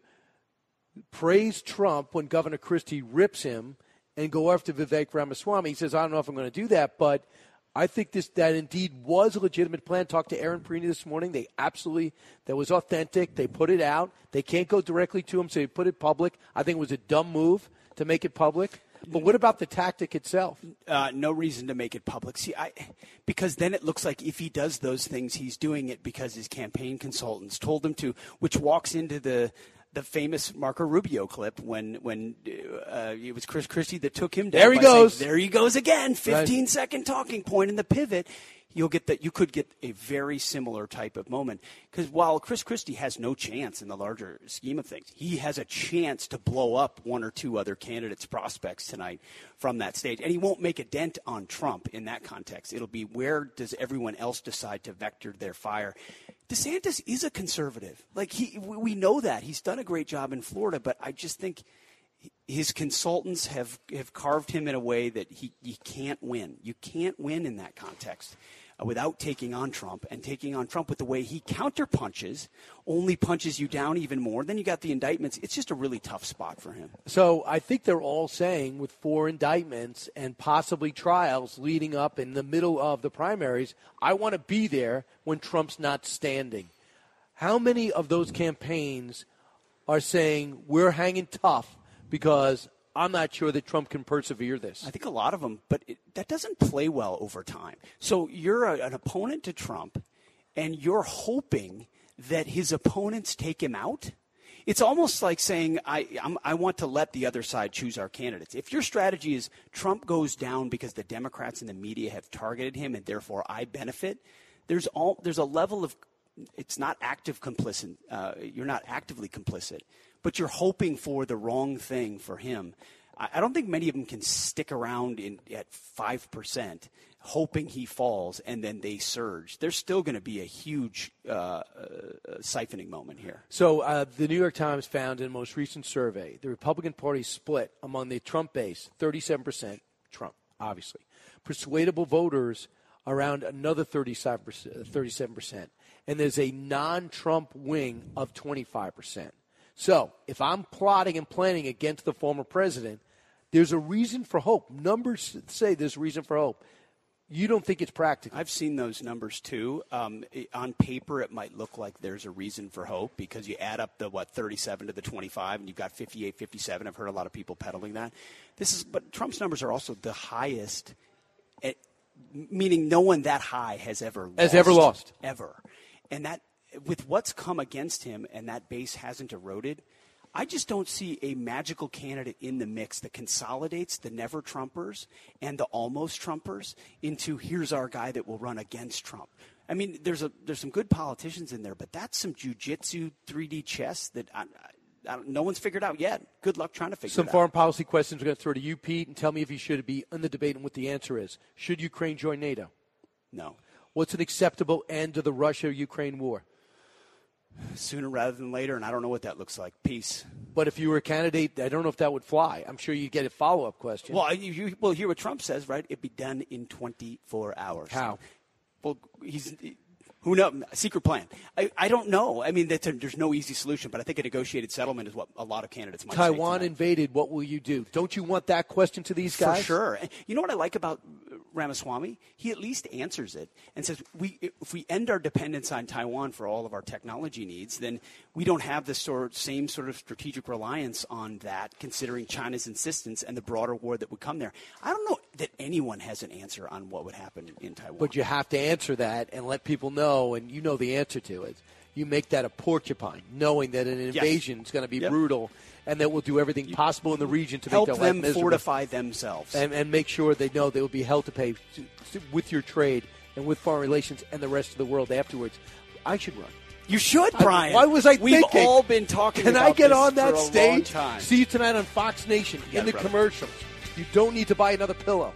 praise Trump when Governor Christie rips him and go after Vivek Ramaswamy. He says, I don't know if I'm going to do that, but I think that indeed was a legitimate plan. Talked to Aaron Perini this morning. That was authentic. They put it out. They can't go directly to him, so they put it public. I think it was a dumb move to make it public. But what about the tactic itself? No reason to make it public. See, because then it looks like if he does those things, he's doing it because his campaign consultants told him to, which walks into the famous Marco Rubio clip when it was Chris Christie that took him down. There he goes. There he goes again. 15-second talking point in the pivot. You could get a very similar type of moment. Because while Chris Christie has no chance in the larger scheme of things, he has a chance to blow up 1 or 2 other candidates' prospects tonight from that stage. And he won't make a dent on Trump in that context. It'll be, where does everyone else decide to vector their fire? DeSantis is a conservative. We know that. He's done a great job in Florida, but I just think his consultants have carved him in a way that you can't win. You can't win in that context without taking on Trump, and taking on Trump with the way he counterpunches, only punches you down even more. Then you got the indictments. It's just a really tough spot for him. So I think they're all saying, with 4 indictments and possibly trials leading up in the middle of the primaries, I want to be there when Trump's not standing. How many of those campaigns are saying we're hanging tough because I'm not sure that Trump can persevere this? I think a lot of them, but that doesn't play well over time. So you're an opponent to Trump, and you're hoping that his opponents take him out. It's almost like saying, I want to let the other side choose our candidates. If your strategy is Trump goes down because the Democrats and the media have targeted him and therefore I benefit, there's a level of, it's not active complicit. You're not actively complicit, but you're hoping for the wrong thing for him. I don't think many of them can stick around at 5%, hoping he falls, and then they surge. There's still going to be a huge siphoning moment here. So the New York Times found in a most recent survey, the Republican Party split among the Trump base, 37% Trump, obviously. Persuadable voters around another 37%. And there's a non-Trump wing of 25%. So if I'm plotting and planning against the former president, there's a reason for hope. Numbers say there's reason for hope. You don't think it's practical? I've seen those numbers, too. On paper, it might look like there's a reason for hope because you add up the, 37 to the 25, and you've got 58, 57. I've heard a lot of people peddling that. But Trump's numbers are also the highest, meaning no one that high has ever lost. Ever. And that, with what's come against him and that base hasn't eroded, I just don't see a magical candidate in the mix that consolidates the never Trumpers and the almost Trumpers into here's our guy that will run against Trump. I mean, there's some good politicians in there, but that's some jiu-jitsu 3D chess that no one's figured out yet. Good luck trying to figure it out. Some foreign policy questions we're going to throw to you, Pete, and tell me if you should be in the debate and what the answer is. Should Ukraine join NATO? No. What's an acceptable end to the Russia-Ukraine war? Sooner rather than later, and I don't know what that looks like. Peace. But if you were a candidate, I don't know if that would fly. I'm sure you'd get a follow-up question. Well, you hear what Trump says, right? It'd be done in 24 hours. How? Well, who knows? Secret plan. I don't know. I mean, there's no easy solution, but I think a negotiated settlement is what a lot of candidates might say. Taiwan invaded. What will you do? Don't you want that question to these guys? For sure. You know what I like about Ramaswamy? He at least answers it and says, if we end our dependence on Taiwan for all of our technology needs, then we don't have the same sort of strategic reliance on that, considering China's insistence and the broader war that would come there. I don't know that anyone has an answer on what would happen in Taiwan. But you have to answer that and let people know, and you know the answer to it. You make that a porcupine, knowing that an invasion is going to be brutal and that we'll do everything possible in the region to make their life miserable. Help them fortify themselves. And make sure they know they will be held to pay with your trade and with foreign relations and the rest of the world afterwards. I should run. You should, Brian. Why was I thinking? We've all been talking about this. Can I get on that stage? Long time. See you tonight on Fox Nation in the commercials. You don't need to buy another pillow.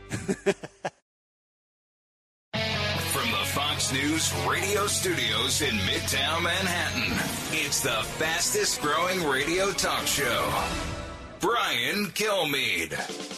From the Fox News radio studios in Midtown Manhattan, it's the fastest growing radio talk show. Brian Kilmeade.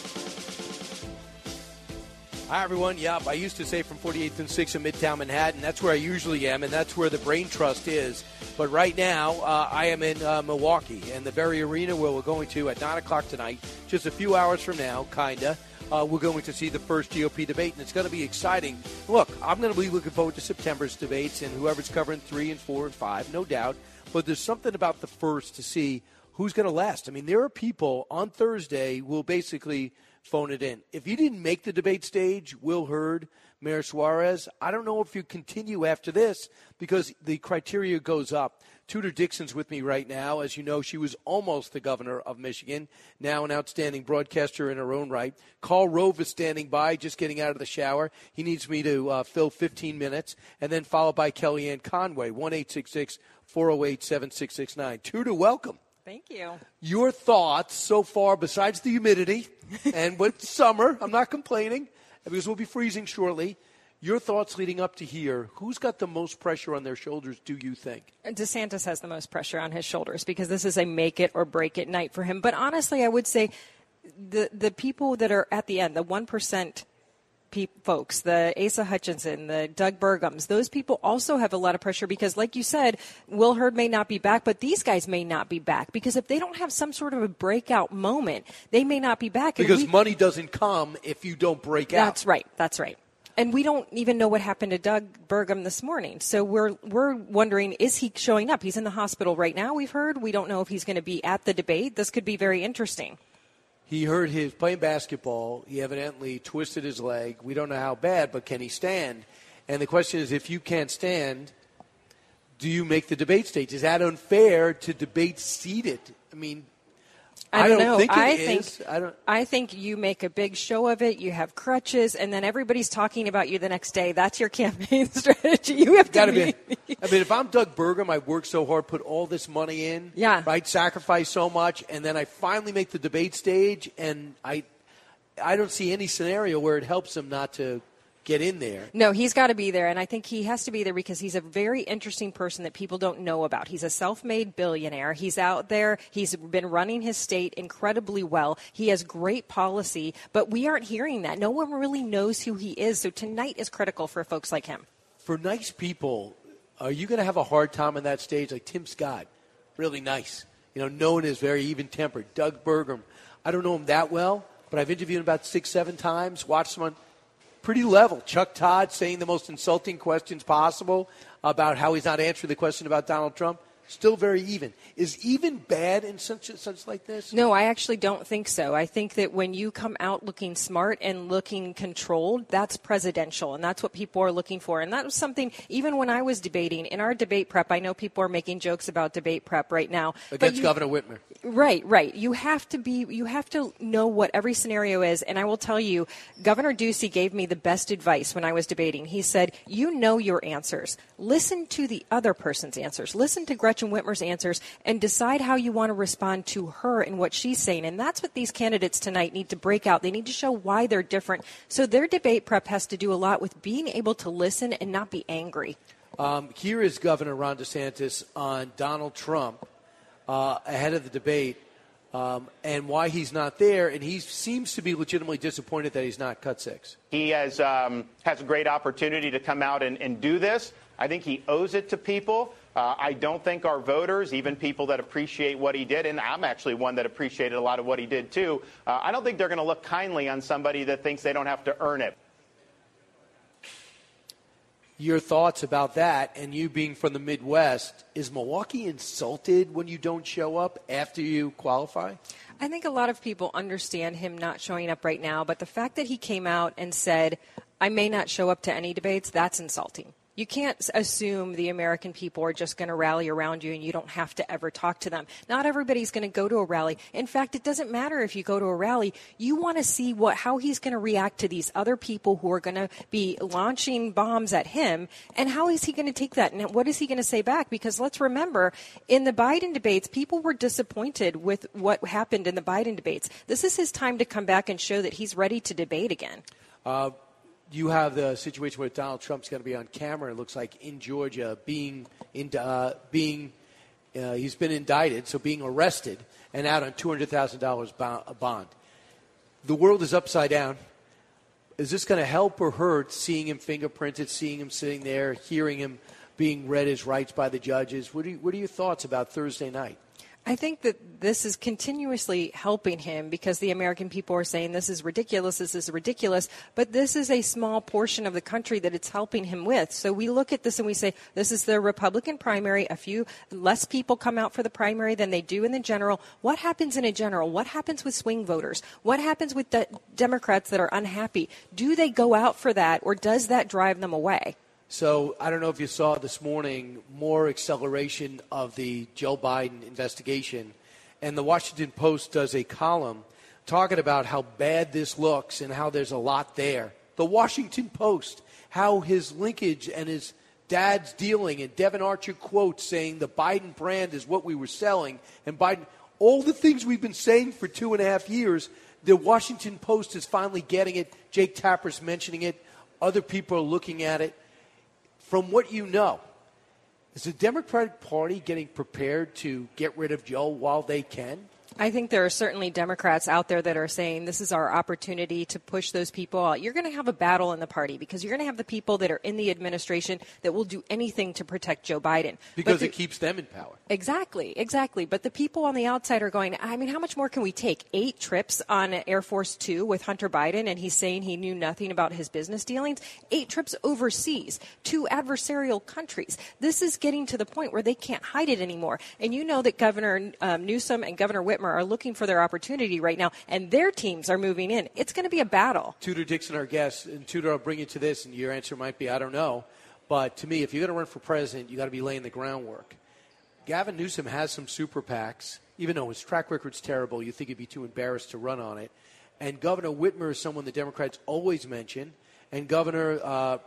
Hi, everyone. Yeah, I used to say from 48th and 6th in Midtown Manhattan. That's where I usually am, and that's where the Brain Trust is. But right now, I am in Milwaukee, and the very arena where we're going to at 9 o'clock tonight, just a few hours from now, we're going to see the first GOP debate, and it's going to be exciting. Look, I'm going to be looking forward to September's debates and whoever's covering 3 and 4 and 5, no doubt. But there's something about the first to see who's going to last. I mean, there are people on Thursday who will basically phone it in. If you didn't make the debate stage, Will Hurd, Mayor Suarez, I don't know if you continue after this because the criteria goes up. Tudor Dixon's with me right now. As you know, she was almost the governor of Michigan, now an outstanding broadcaster in her own right. Karl Rove is standing by, just getting out of the shower. He needs me to fill 15 minutes, and then followed by Kellyanne Conway, 1-866-408-7669. Tudor, welcome. Thank you. Your thoughts so far, besides the humidity, and with summer, I'm not complaining, because we'll be freezing shortly. Your thoughts leading up to here, who's got the most pressure on their shoulders, do you think? DeSantis has the most pressure on his shoulders because this is a make-it-or-break-it night for him. But honestly, I would say the people that are at the end, the 1% folks, the Asa Hutchinson, the Doug Burgums, those people also have a lot of pressure because, like you said, Will Hurd may not be back, but these guys may not be back because if they don't have some sort of a breakout moment, they may not be back. Because money doesn't come if you don't break out. That's right. That's right. And we don't even know what happened to Doug Burgum this morning. So we're wondering, is he showing up? He's in the hospital right now, we've heard. We don't know if he's going to be at the debate. This could be very interesting. He hurt his playing basketball. He evidently twisted his leg. We don't know how bad, but can he stand? And the question is, if you can't stand, do you make the debate stage? Is that unfair to debate seated? I mean, I don't know. Think it is. I think you make a big show of it. You have crutches, and then everybody's talking about you the next day. That's your campaign strategy. You have to be. I mean, if I'm Doug Burgum, I work so hard, put all this money in, right? Sacrifice so much, and then I finally make the debate stage, and I don't see any scenario where it helps him not to get in there. No, he's got to be there, and I think he has to be there because he's a very interesting person that people don't know about. He's a self-made billionaire. He's out there. He's been running his state incredibly well. He has great policy, but we aren't hearing that. No one really knows who he is, so tonight is critical for folks like him. For nice people, are you going to have a hard time on that stage? Like Tim Scott, really nice, known as very even-tempered. Doug Burgum, I don't know him that well, but I've interviewed him about 6-7 times, watched him on pretty level. Chuck Todd saying the most insulting questions possible about how he's not answering the question about Donald Trump. Still very even. Is even bad in such like this? No, I actually don't think so. I think that when you come out looking smart and looking controlled, that's presidential, and that's what people are looking for. And that was something, even when I was debating, in our debate prep, I know people are making jokes about debate prep right now. Against Governor Whitmer. Right. You have to know what every scenario is, and I will tell you, Governor Ducey gave me the best advice when I was debating. He said, you know your answers. Listen to the other person's answers. Listen to Gretchen Whitmer's answers and decide how you want to respond to her and what she's saying. And that's what these candidates tonight need to break out. They need to show why they're different. So their debate prep has to do a lot with being able to listen and not be angry. Here is Governor Ron DeSantis on Donald Trump ahead of the debate and why he's not there. And he seems to be legitimately disappointed that he's not cut 6. He has a great opportunity to come out and do this. I think he owes it to people. I don't think our voters, even people that appreciate what he did, and I'm actually one that appreciated a lot of what he did too, I don't think they're going to look kindly on somebody that thinks they don't have to earn it. Your thoughts about that, and you being from the Midwest, is Milwaukee insulted when you don't show up after you qualify? I think a lot of people understand him not showing up right now, but the fact that he came out and said, I may not show up to any debates, that's insulting. You can't assume the American people are just going to rally around you and you don't have to ever talk to them. Not everybody's going to go to a rally. In fact, it doesn't matter if you go to a rally. You want to see how he's going to react to these other people who are going to be launching bombs at him, and how is he going to take that, and what is he going to say back? Because let's remember, in the Biden debates, people were disappointed with what happened in the Biden debates. This is his time to come back and show that he's ready to debate again. You have the situation where Donald Trump's going to be on camera, it looks like, in Georgia, he's been indicted, so being arrested and out on $200,000 bond. The world is upside down. Is this going to help or hurt seeing him fingerprinted, seeing him sitting there, hearing him being read his rights by the judges? What are your thoughts about Thursday night? I think that this is continuously helping him because the American people are saying this is ridiculous, but this is a small portion of the country that it's helping him with. So we look at this and we say, this is the Republican primary. A few less people come out for the primary than they do in the general. What happens in a general? What happens with swing voters? What happens with the Democrats that are unhappy? Do they go out for that, or does that drive them away? So I don't know if you saw this morning more acceleration of the Joe Biden investigation. And the Washington Post does a column talking about how bad this looks and how there's a lot there. The Washington Post, how his linkage and his dad's dealing, and Devin Archer quotes saying the Biden brand is what we were selling. And Biden, all the things we've been saying for 2.5 years, the Washington Post is finally getting it. Jake Tapper's mentioning it. Other people are looking at it. From what you know, is the Democratic Party getting prepared to get rid of Joe while they can? I think there are certainly Democrats out there that are saying this is our opportunity to push those people out. You're going to have a battle in the party because you're going to have the people that are in the administration that will do anything to protect Joe Biden. Because it keeps them in power. Exactly. But the people on the outside are going, I mean, how much more can we take? 8 trips on Air Force Two with Hunter Biden, and he's saying he knew nothing about his business dealings. 8 trips overseas to adversarial countries. This is getting to the point where they can't hide it anymore. And you know that Governor Newsom and Governor Whitmer are looking for their opportunity right now, and their teams are moving in. It's going to be a battle. Tudor Dixon, our guest, and Tudor, I'll bring you to this, and your answer might be, I don't know. But to me, if you're going to run for president, you got to be laying the groundwork. Gavin Newsom has some super PACs. even though his track record's terrible, you think he'd be too embarrassed to run on it. And Governor Whitmer is someone the Democrats always mention, and Governor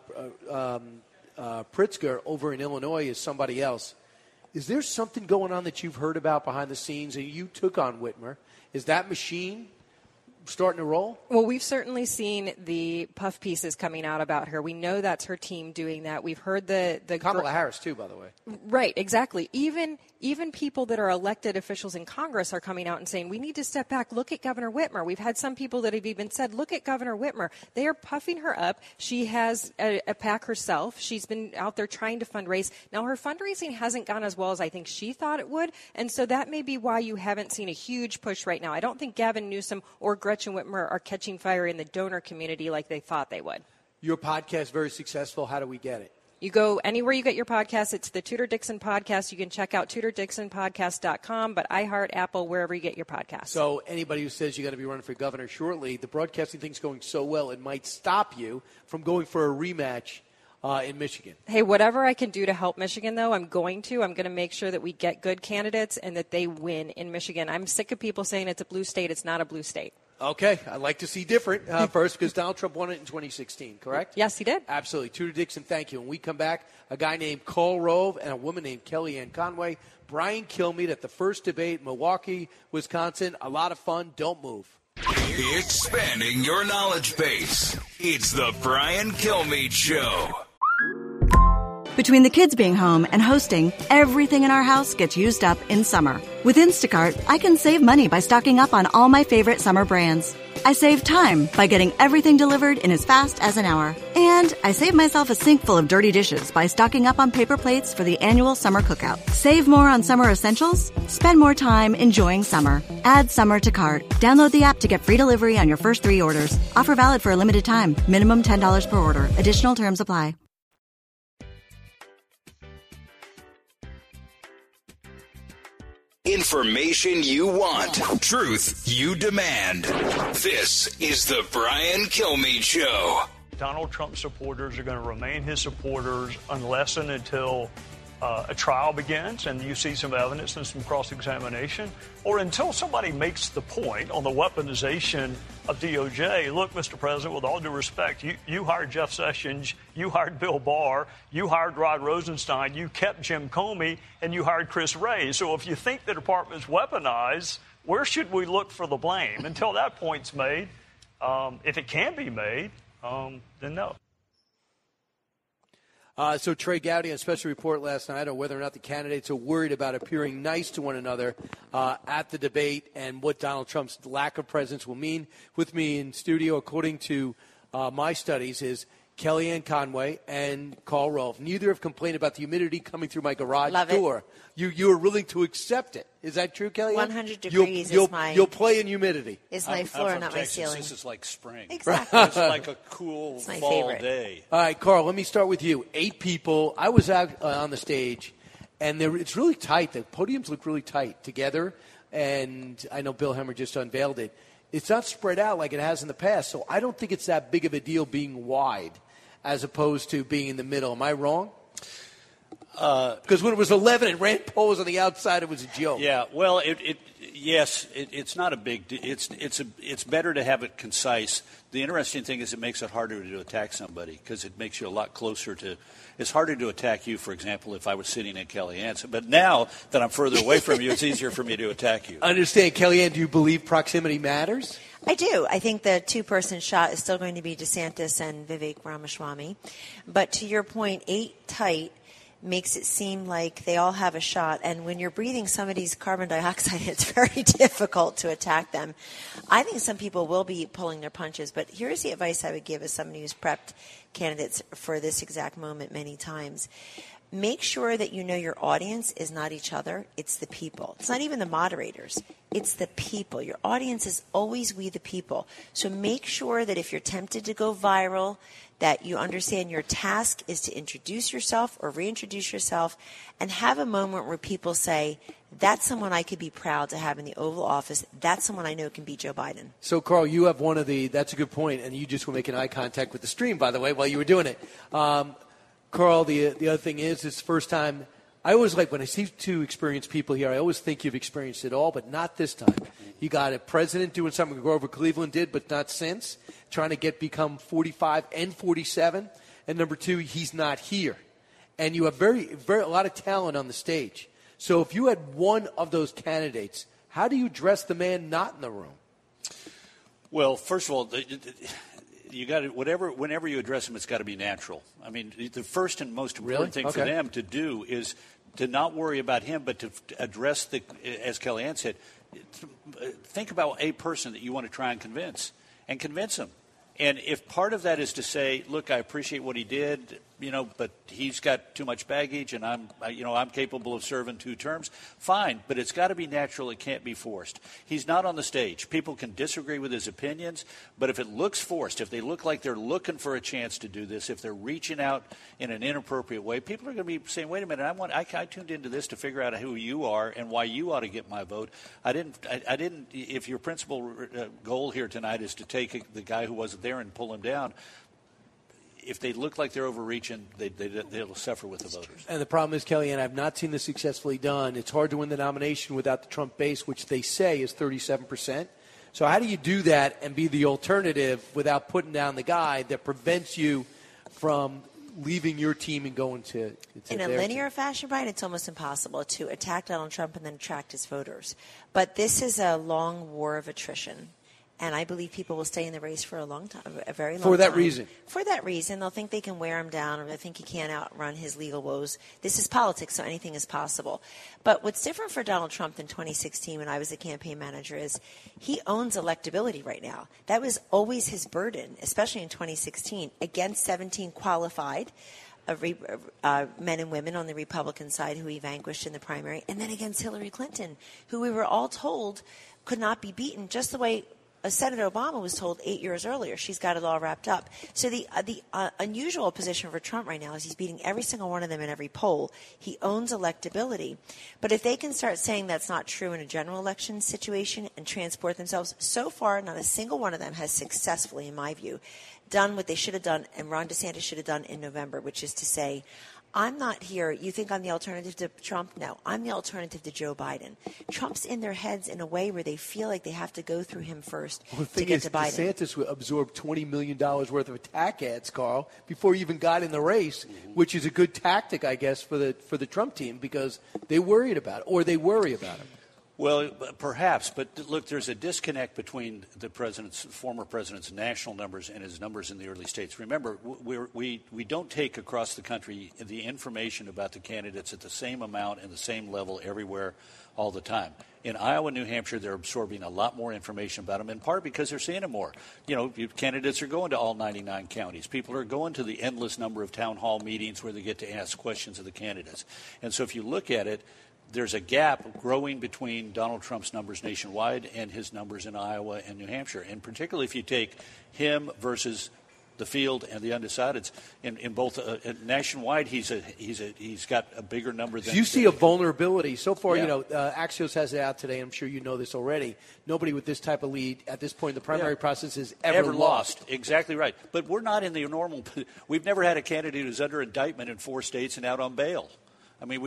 Pritzker over in Illinois is somebody else. Is there something going on that you've heard about behind the scenes and you took on Whitmer? Is that machine starting to roll? Well, we've certainly seen the puff pieces coming out about her. We know that's her team doing that. We've heard the Kamala Harris, too, by the way. Right, exactly. Even people that are elected officials in Congress are coming out and saying, we need to step back. Look at Governor Whitmer. We've had some people that have even said, look at Governor Whitmer. They are puffing her up. She has a PAC herself. She's been out there trying to fundraise. Now, her fundraising hasn't gone as well as I think she thought it would, and so that may be why you haven't seen a huge push right now. I don't think Gavin Newsom or Gretchen Whitmer are catching fire in the donor community like they thought they would. Your podcast, very successful. How do we get it? You go anywhere you get your podcast. It's the Tudor Dixon podcast. You can check out TudorDixonPodcast.com, but iHeart, Apple, wherever you get your podcast. So anybody who says you're going to be running for governor shortly, the broadcasting thing's going so well, it might stop you from going for a rematch in Michigan. Hey, whatever I can do to help Michigan, though, I'm going to. I'm going to make sure that we get good candidates and that they win in Michigan. I'm sick of people saying it's a blue state. It's not a blue state. Okay, I'd like to see different first because Donald Trump won it in 2016, correct? Yes, he did. Absolutely. Tudor Dixon, thank you. When we come back, a guy named Karl Rove and a woman named Kellyanne Conway, Brian Kilmeade at the first debate in Milwaukee, Wisconsin. A lot of fun. Don't move. Expanding your knowledge base. It's the Brian Kilmeade Show. Between the kids being home and hosting, everything in our house gets used up in summer. With Instacart, I can save money by stocking up on all my favorite summer brands. I save time by getting everything delivered in as fast as an hour. And I save myself a sink full of dirty dishes by stocking up on paper plates for the annual summer cookout. Save more on summer essentials? Spend more time enjoying summer. Add summer to cart. Download the app to get free delivery on your first 3 orders. Offer valid for a limited time. Minimum $10 per order. Additional terms apply. Information you want. Truth you demand. This is the Brian Kilmeade Show. Donald Trump supporters are going to remain his supporters unless and until a trial begins and you see some evidence and some cross-examination, or until somebody makes the point on the weaponization of DOJ. Look, Mr. President, with all due respect, you hired Jeff Sessions, you hired Bill Barr, you hired Rod Rosenstein, you kept Jim Comey, and you hired Chris Wray. So if you think the department's weaponized, where should we look for the blame? Until that point's made, if it can be made, then no. So Trey Gowdy on special report last night on whether or not the candidates are worried about appearing nice to one another at the debate and what Donald Trump's lack of presence will mean. With me in studio, according to my studies, is Kellyanne Conway and Karl Rove. Neither have complained about the humidity coming through my garage door. You are willing to accept it. Is that true, Kellyanne? 100 degrees You'll play in humidity. Is my floor, not Texas. my ceiling. This is like spring. Exactly. It's like a cool fall day. All right, Karl, let me start with you. 8 people. I was out on the stage, and it's really tight. The podiums look really tight together, and I know Bill Hemmer just unveiled it. It's not spread out like it has in the past, so I don't think it's that big of a deal being wide as opposed to being in the middle. Am I wrong? Because when it was 11 and Rand Paul was on the outside, it was a joke. Yeah, well, it's not a big deal. It's better to have it concise. The interesting thing is it makes it harder to attack somebody because it makes you a lot closer to. It's harder to attack you, for example, if I was sitting in Kellyanne's. But now that I'm further away from you, it's easier for me to attack you. I understand, Kellyanne. Do you believe proximity matters? I do. I think the 2-person shot is still going to be DeSantis and Vivek Ramaswamy. But to your point, 8 tight makes it seem like they all have a shot. And when you're breathing somebody's carbon dioxide, it's very difficult to attack them. I think some people will be pulling their punches. But here's the advice I would give as somebody who's prepped candidates for this exact moment many times. Make sure that you know your audience is not each other. It's the people. It's not even the moderators. It's the people. Your audience is always we the people. So make sure that if you're tempted to go viral, that you understand your task is to introduce yourself or reintroduce yourself and have a moment where people say, that's someone I could be proud to have in the Oval Office. That's someone I know can beat Joe Biden. So, Karl, you have that's a good point, and you just were making eye contact with the stream, by the way, while you were doing it. Karl, the other thing is, it's the first time I always like when I see two experienced people here, I always think you've experienced it all, but not this time. You got a president doing something Grover Cleveland did, but not since, trying to become 45 and 47. And number two, he's not here. And you have a lot of talent on the stage. So if you had one of those candidates, how do you dress the man not in the room? Well, first of all, you got to whenever you address them, it's got to be natural. I mean, the first and most important thing for them to do is to not worry about him, but to address as Kellyanne said, think about a person that you want to try and convince him. And if part of that is to say, look, I appreciate what he did, but he's got too much baggage and I'm capable of serving 2 terms, fine. But it's got to be natural. It can't be forced. He's not on the stage. People can disagree with his opinions, but if it looks forced, if they look like they're looking for a chance to do this, if they're reaching out in an inappropriate way, people are going to be saying, wait a minute, I tuned into this to figure out who you are and why you ought to get my vote. I didn't. If your principal goal here tonight is to take the guy who wasn't there and pull him down, if they look like they're overreaching, they'll suffer with the voters. And the problem is, Kellyanne, I've not seen this successfully done. It's hard to win the nomination without the Trump base, which they say is 37%. So how do you do that and be the alternative without putting down the guy that prevents you from leaving your team and going to in a linear fashion, Brian, it's almost impossible to attack Donald Trump and then attract his voters. But this is a long war of attrition. And I believe people will stay in the race for a long time, a very long time. For that reason. For that reason. They'll think they can wear him down, or they think he can't outrun his legal woes. This is politics, so anything is possible. But what's different for Donald Trump than 2016 when I was a campaign manager is he owns electability right now. That was always his burden, especially in 2016, against 17 qualified men and women on the Republican side who he vanquished in the primary, and then against Hillary Clinton, who we were all told could not be beaten, just the way Senator Obama was told 8 years earlier. She's got it all wrapped up. So the unusual position for Trump right now is he's beating every single one of them in every poll. He owns electability. But if they can start saying that's not true in a general election situation and transport themselves, so far not a single one of them has successfully, in my view, done what they should have done and Ron DeSantis should have done in November, which is to say, I'm not here. You think I'm the alternative to Trump? No, I'm the alternative to Joe Biden. Trump's in their heads in a way where they feel like they have to go through him first to get to Biden. DeSantis would absorb $20 million worth of attack ads, Carl, before he even got in the race, which is a good tactic, I guess, for the Trump team because they worried about it, or they worry about it. Well, perhaps, but look, there's a disconnect between the former president's national numbers and his numbers in the early states. Remember, we don't take across the country the information about the candidates at the same amount and the same level everywhere all the time. In Iowa and New Hampshire, they're absorbing a lot more information about them, in part because they're seeing them more. Candidates are going to all 99 counties. People are going to the endless number of town hall meetings where they get to ask questions of the candidates. And so if you look at it, there's a gap growing between Donald Trump's numbers nationwide and his numbers in Iowa and New Hampshire. And particularly if you take him versus the field and the undecideds, in both nationwide, he's got a bigger number than. You see a vulnerability so far. Yeah. Axios has it out today. I'm sure you know this already. Nobody with this type of lead at this point in the primary process has ever lost. Exactly right. But we're not in the normal. We've never had a candidate who's under indictment in 4 states and out on bail. I mean,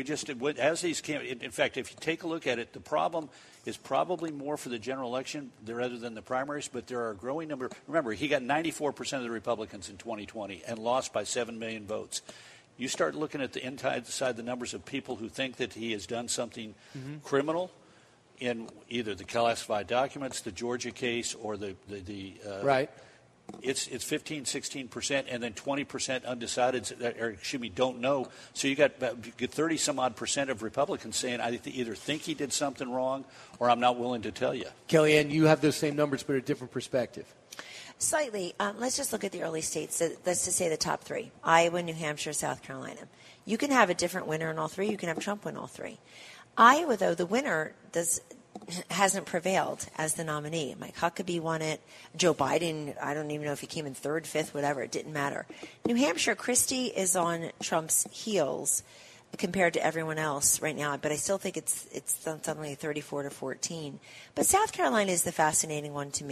in fact, if you take a look at it, the problem is probably more for the general election rather than the primaries, but there are a growing number. Remember, he got 94% of the Republicans in 2020 and lost by 7 million votes. You start looking at the inside the numbers of people who think that he has done something criminal in either the classified documents, the Georgia case, or the right. It's 15, 16%, and then 20% undecided, don't know. So you got 30-some-odd percent of Republicans saying, I either think he did something wrong or I'm not willing to tell you. Kellyanne, you have those same numbers but a different perspective. Slightly. Let's just look at the early states. Let's just say the top 3, Iowa, New Hampshire, South Carolina. You can have a different winner in all 3. You can have Trump win all 3. Iowa, though, the winner hasn't prevailed as the nominee. Mike Huckabee won it. Joe Biden, I don't even know if he came in 3rd, 5th, whatever. It didn't matter. New Hampshire, Christie is on Trump's heels compared to everyone else right now, but I still think it's something like 34-14. But South Carolina is the fascinating one to me.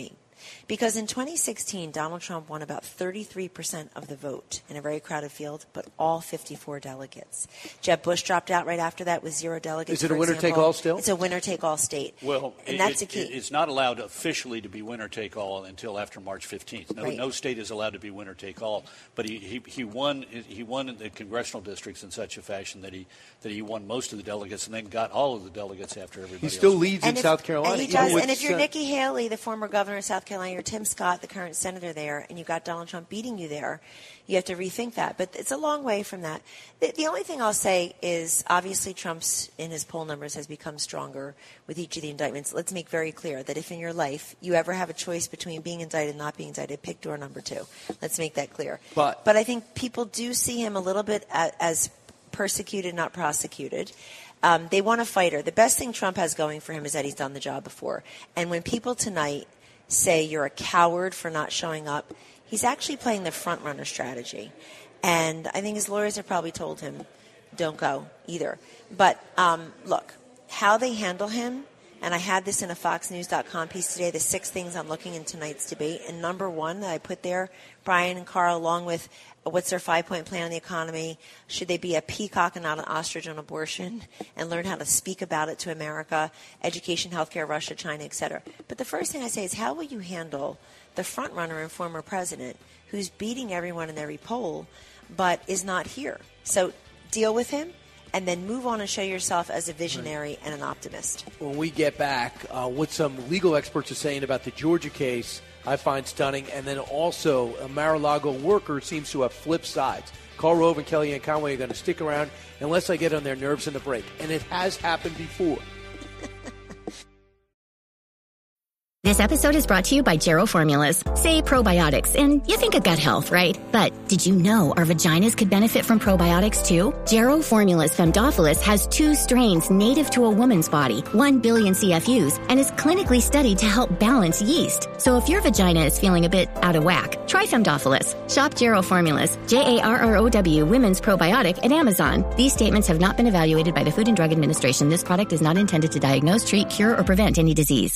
Because in 2016, Donald Trump won about 33% of the vote in a very crowded field, but all 54 delegates. Jeb Bush dropped out right after that with 0 delegates. Is it a winner-take-all still? It's a winner-take-all state. Well, and that's the key. It's not allowed officially to be winner-take-all until after March 15th. Right. No state is allowed to be winner-take-all. But he won in the congressional districts in such a fashion that he won most of the delegates and then got all of the delegates after everybody He else. still leads in South Carolina. And he does. And if you're Nikki Haley, the former governor of South Carolina, or Tim Scott, the current senator there, and you got Donald Trump beating you there, you have to rethink that. But it's a long way from that. The only thing I'll say is obviously Trump's, in his poll numbers, has become stronger with each of the indictments. Let's make very clear that if in your life you ever have a choice between being indicted and not being indicted, pick door number 2. Let's make that clear. But I think people do see him a little bit as persecuted, not prosecuted. They want a fighter. The best thing Trump has going for him is that he's done the job before. And when people tonight say you're a coward for not showing up, he's actually playing the front-runner strategy. And I think his lawyers have probably told him, don't go either. But look, how they handle him, and I had this in a FoxNews.com piece today, the 6 things I'm looking in tonight's debate. And number 1 that I put there, Brian and Carl, along with what's their 5-point plan on the economy? Should they be a peacock and not an ostrich on abortion? And learn how to speak about it to America, education, healthcare, Russia, China, et cetera. But the first thing I say is, how will you handle the front runner and former president who's beating everyone in every poll but is not here? So deal with him and then move on and show yourself as a visionary and an optimist. When we get back, what some legal experts are saying about the Georgia case, I find stunning. And then also, a Mar-a-Lago worker seems to have flipped sides. Karl Rove and Kellyanne Conway are going to stick around unless I get on their nerves in the break. And it has happened before. This episode is brought to you by Jarrow Formulas. Say probiotics, and you think of gut health, right? But did you know our vaginas could benefit from probiotics too? Jarrow Formulas Femdophilus has 2 strains native to a woman's body, 1 billion CFUs, and is clinically studied to help balance yeast. So if your vagina is feeling a bit out of whack, try Femdophilus. Shop Jarrow Formulas, Jarrow Women's Probiotic at Amazon. These statements have not been evaluated by the Food and Drug Administration. This product is not intended to diagnose, treat, cure, or prevent any disease.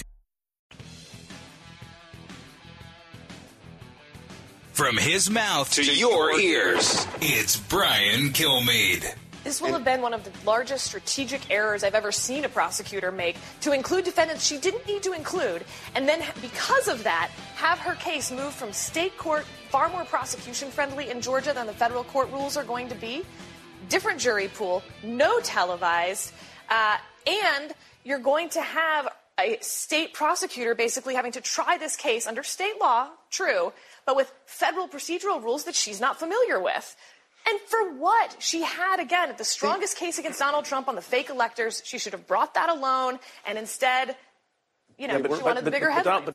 From his mouth to your ears, it's Brian Kilmeade. This will have been one of the largest strategic errors I've ever seen a prosecutor make, to include defendants she didn't need to include, and then because of that, have her case move from state court, far more prosecution-friendly in Georgia than the federal court rules are going to be. Different jury pool, no televised, and you're going to have a state prosecutor basically having to try this case under state law, true, but with federal procedural rules that she's not familiar with. And for what? She had, again, the strongest case against Donald Trump on the fake electors. She should have brought that alone, and instead, she wanted the bigger headline.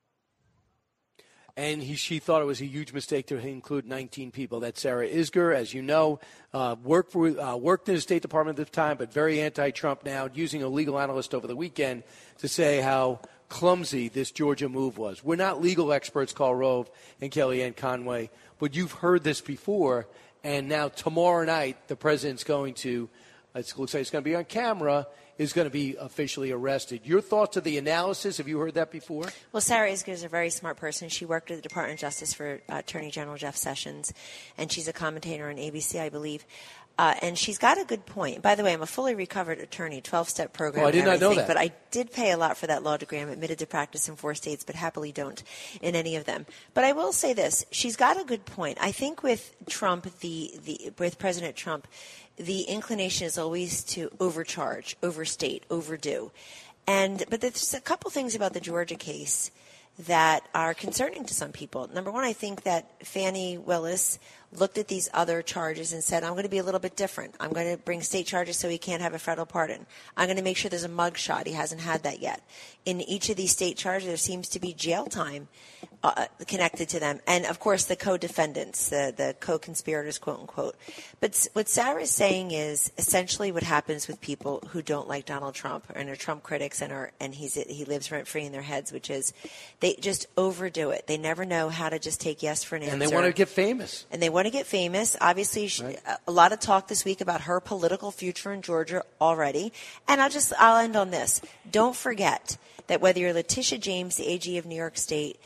And she thought it was a huge mistake to include 19 people. That's Sarah Isgur, as you know, worked in the State Department at the time, but very anti-Trump now, using a legal analyst over the weekend to say how clumsy this Georgia move was. We're not legal experts, Karl Rove and Kellyanne Conway, but you've heard this before, and now tomorrow night the president's going to, it looks like it's going to be on camera, is going to be officially arrested. Your thoughts of the analysis? Have you heard that before? Well, Sarah Isgur is a very smart person. She worked with the Department of Justice for Attorney General Jeff Sessions, and she's a commentator on ABC, I believe. And she's got a good point. By the way, I'm a fully recovered attorney, 12-step program. Oh, I did not know that. But I did pay a lot for that law degree. I'm admitted to practice in 4 states, but happily don't in any of them. But I will say this. She's got a good point. I think with Trump, with President Trump, the inclination is always to overcharge, overstate, overdo. But there's a couple things about the Georgia case that are concerning to some people. Number one, I think that Fani Willis looked at these other charges and said, I'm going to be a little bit different. I'm going to bring state charges so he can't have a federal pardon. I'm going to make sure there's a mug shot. He hasn't had that yet. In each of these state charges, there seems to be jail time connected to them. And, of course, the co-defendants, the co-conspirators, quote, unquote. But what Sarah is saying is essentially what happens with people who don't like Donald Trump and are Trump critics and he lives rent-free in their heads, which is they just overdo it. They never know how to just take yes for an answer. And they want to get famous. Obviously, right. A lot of talk this week about her political future in Georgia already. And I'll end on this. Don't forget that whether you're Letitia James, the AG of New York State,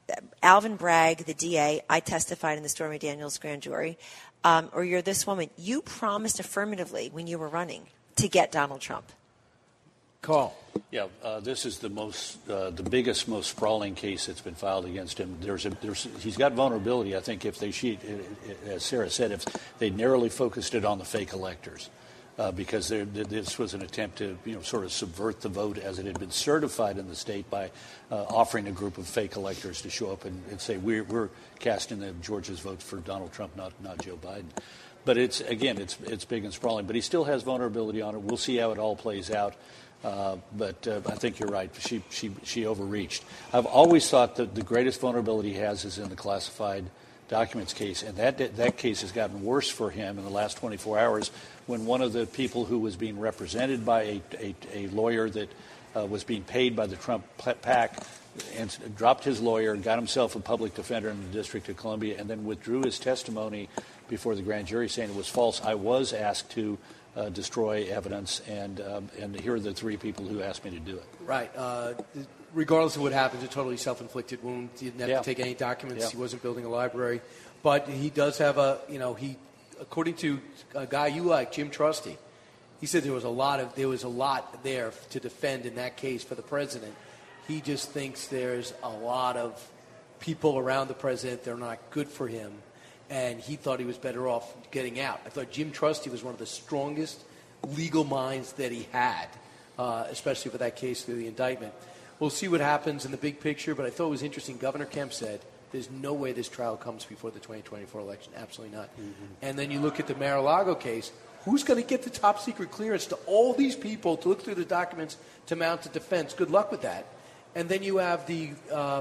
Alvin Bragg, the DA, I testified in the Stormy Daniels grand jury, or you're this woman. You promised affirmatively when you were running to get Donald Trump. Carl. Yeah, this is the biggest, most sprawling case that's been filed against him. He's got vulnerability. I think if as Sarah said, if they narrowly focused it on the fake electors, because this was an attempt to sort of subvert the vote as it had been certified in the state by offering a group of fake electors to show up and say we're casting Georgia's vote for Donald Trump, not Joe Biden. But it's big and sprawling. But he still has vulnerability on it. We'll see how it all plays out. But I think you're right. She overreached. I've always thought that the greatest vulnerability he has is in the classified documents case, and that case has gotten worse for him in the last 24 hours when one of the people who was being represented by a lawyer that was being paid by the Trump PAC and dropped his lawyer and got himself a public defender in the District of Columbia and then withdrew his testimony before the grand jury saying it was false. I was asked to destroy evidence, and here are the three people who asked me to do it. Right. Regardless of what happens, a totally self-inflicted wound. He didn't have to take any documents. Yeah. He wasn't building a library. But he does have according to a guy you like, Jim Trusty, he said there was a lot there to defend in that case for the president. He just thinks there's a lot of people around the president that are not good for him. And he thought he was better off getting out. I thought Jim Trusty was one of the strongest legal minds that he had, especially for that case through the indictment. We'll see what happens in the big picture, but I thought it was interesting. Governor Kemp said there's no way this trial comes before the 2024 election. Absolutely not. Mm-hmm. And then you look at the Mar-a-Lago case. Who's going to get the top secret clearance to all these people to look through the documents to mount a defense? Good luck with that. And then you have the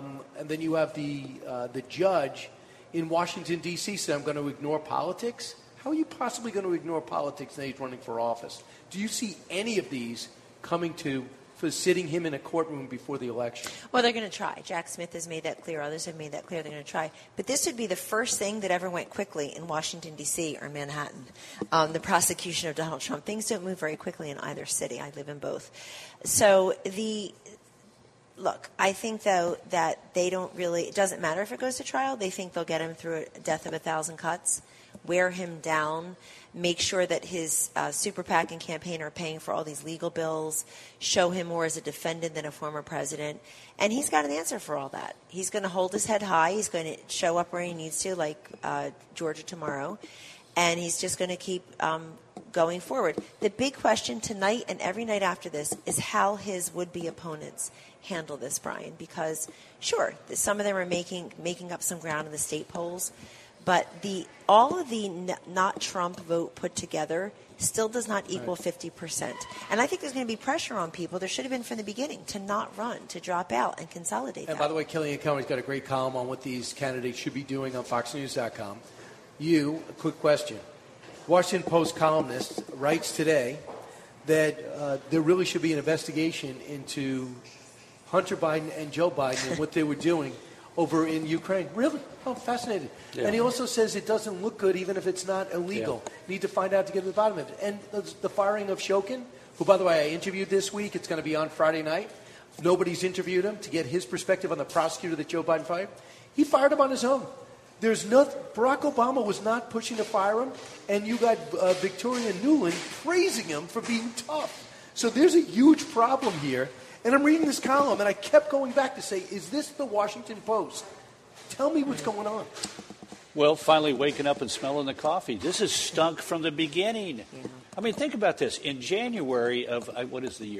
judge in Washington, D.C. said, I'm going to ignore politics. How are you possibly going to ignore politics now he's running for office? Do you see any of these coming for sitting him in a courtroom before the election? Well, they're going to try. Jack Smith has made that clear. Others have made that clear. They're going to try. But this would be the first thing that ever went quickly in Washington, D.C. or Manhattan, the prosecution of Donald Trump. Things don't move very quickly in either city. I live in both. So Look, I think, though, that they don't really – it doesn't matter if it goes to trial. They think they'll get him through a death of 1,000 cuts, wear him down, make sure that his super PAC and campaign are paying for all these legal bills, show him more as a defendant than a former president. And he's got an answer for all that. He's going to hold his head high. He's going to show up where he needs to, like Georgia tomorrow. And he's just going to keep going forward. The big question tonight and every night after this is how his would-be opponents handle this, Brian, because sure, some of them are making up some ground in the state polls, but all of the not Trump vote put together still does not equal 50%. And I think there's going to be pressure on people. There should have been from the beginning to not run, to drop out and consolidate. And by the way, Kellyanne Conway's got a great column on what these candidates should be doing on FoxNews.com. A quick question. Washington Post columnist writes today that there really should be an investigation into Hunter Biden and Joe Biden and what they were doing over in Ukraine. Really? Oh, fascinating. Yeah. And he also says it doesn't look good even if it's not illegal. Yeah. Need to find out to get to the bottom of it. And the firing of Shokin, who, by the way, I interviewed this week. It's going to be on Friday night. Nobody's interviewed him to get his perspective on the prosecutor that Joe Biden fired. He fired him on his own. Barack Obama was not pushing to fire him, and you got Victoria Nuland praising him for being tough. So there's a huge problem here. And I'm reading this column, and I kept going back to say, is this the Washington Post? Tell me what's going on. Well, finally waking up and smelling the coffee. This has stunk from the beginning. Mm-hmm. I mean, think about this. In January of, what is the year,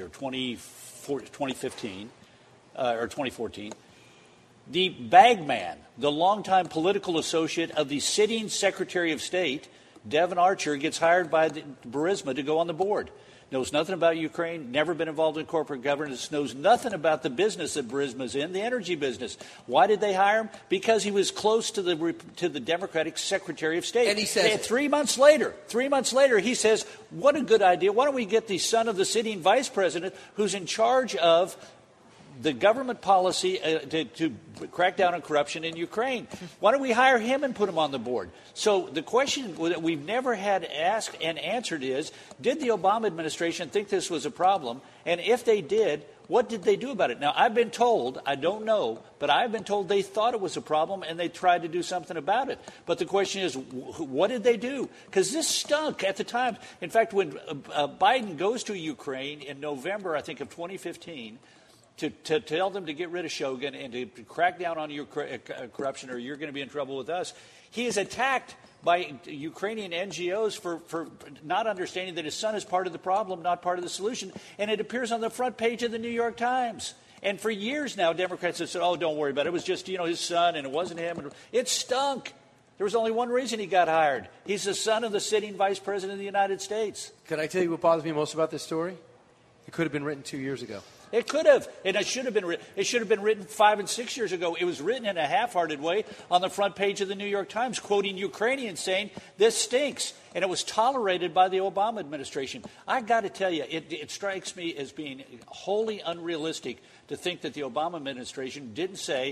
2015, or 2014, the bagman, the longtime political associate of the sitting Secretary of State, Devin Archer, gets hired by Burisma to go on the board. Knows nothing about Ukraine, never been involved in corporate governance, knows nothing about the business that Burisma's in, the energy business. Why did they hire him? Because he was close to the Democratic Secretary of State. And he says, 3 months later, he says, what a good idea. Why don't we get the son of the sitting vice president who's in charge of the government policy to crack down on corruption in Ukraine? Why don't we hire him and put him on the board? So the question that we've never had asked and answered is, did the Obama administration think this was a problem? And if they did, What did they do about it? Now, I've been told, I don't know, but I've been told they thought it was a problem and they tried to do something about it. But the question is, what did they do? Because this stunk at the time. In fact, when Biden goes to Ukraine in November, I think, of 2015, to tell them to get rid of Shogun and to crack down on your corruption or you're going to be in trouble with us, he is attacked by Ukrainian NGOs for not understanding that his son is part of the problem, not part of the solution. And it appears on the front page of the New York Times. And for years now, Democrats have said, oh, don't worry about it. It was just, his son, and it wasn't him. And it stunk. There was only one reason he got hired. He's the son of the sitting vice president of the United States. Can I tell you what bothers me most about this story? It could have been written 2 years ago. It could have, and it should have been written. It should have been written 5 and 6 years ago. It was written in a half-hearted way on the front page of the New York Times, quoting Ukrainians saying, this stinks. And it was tolerated by the Obama administration. I got to tell you, it strikes me as being wholly unrealistic to think that the Obama administration didn't say,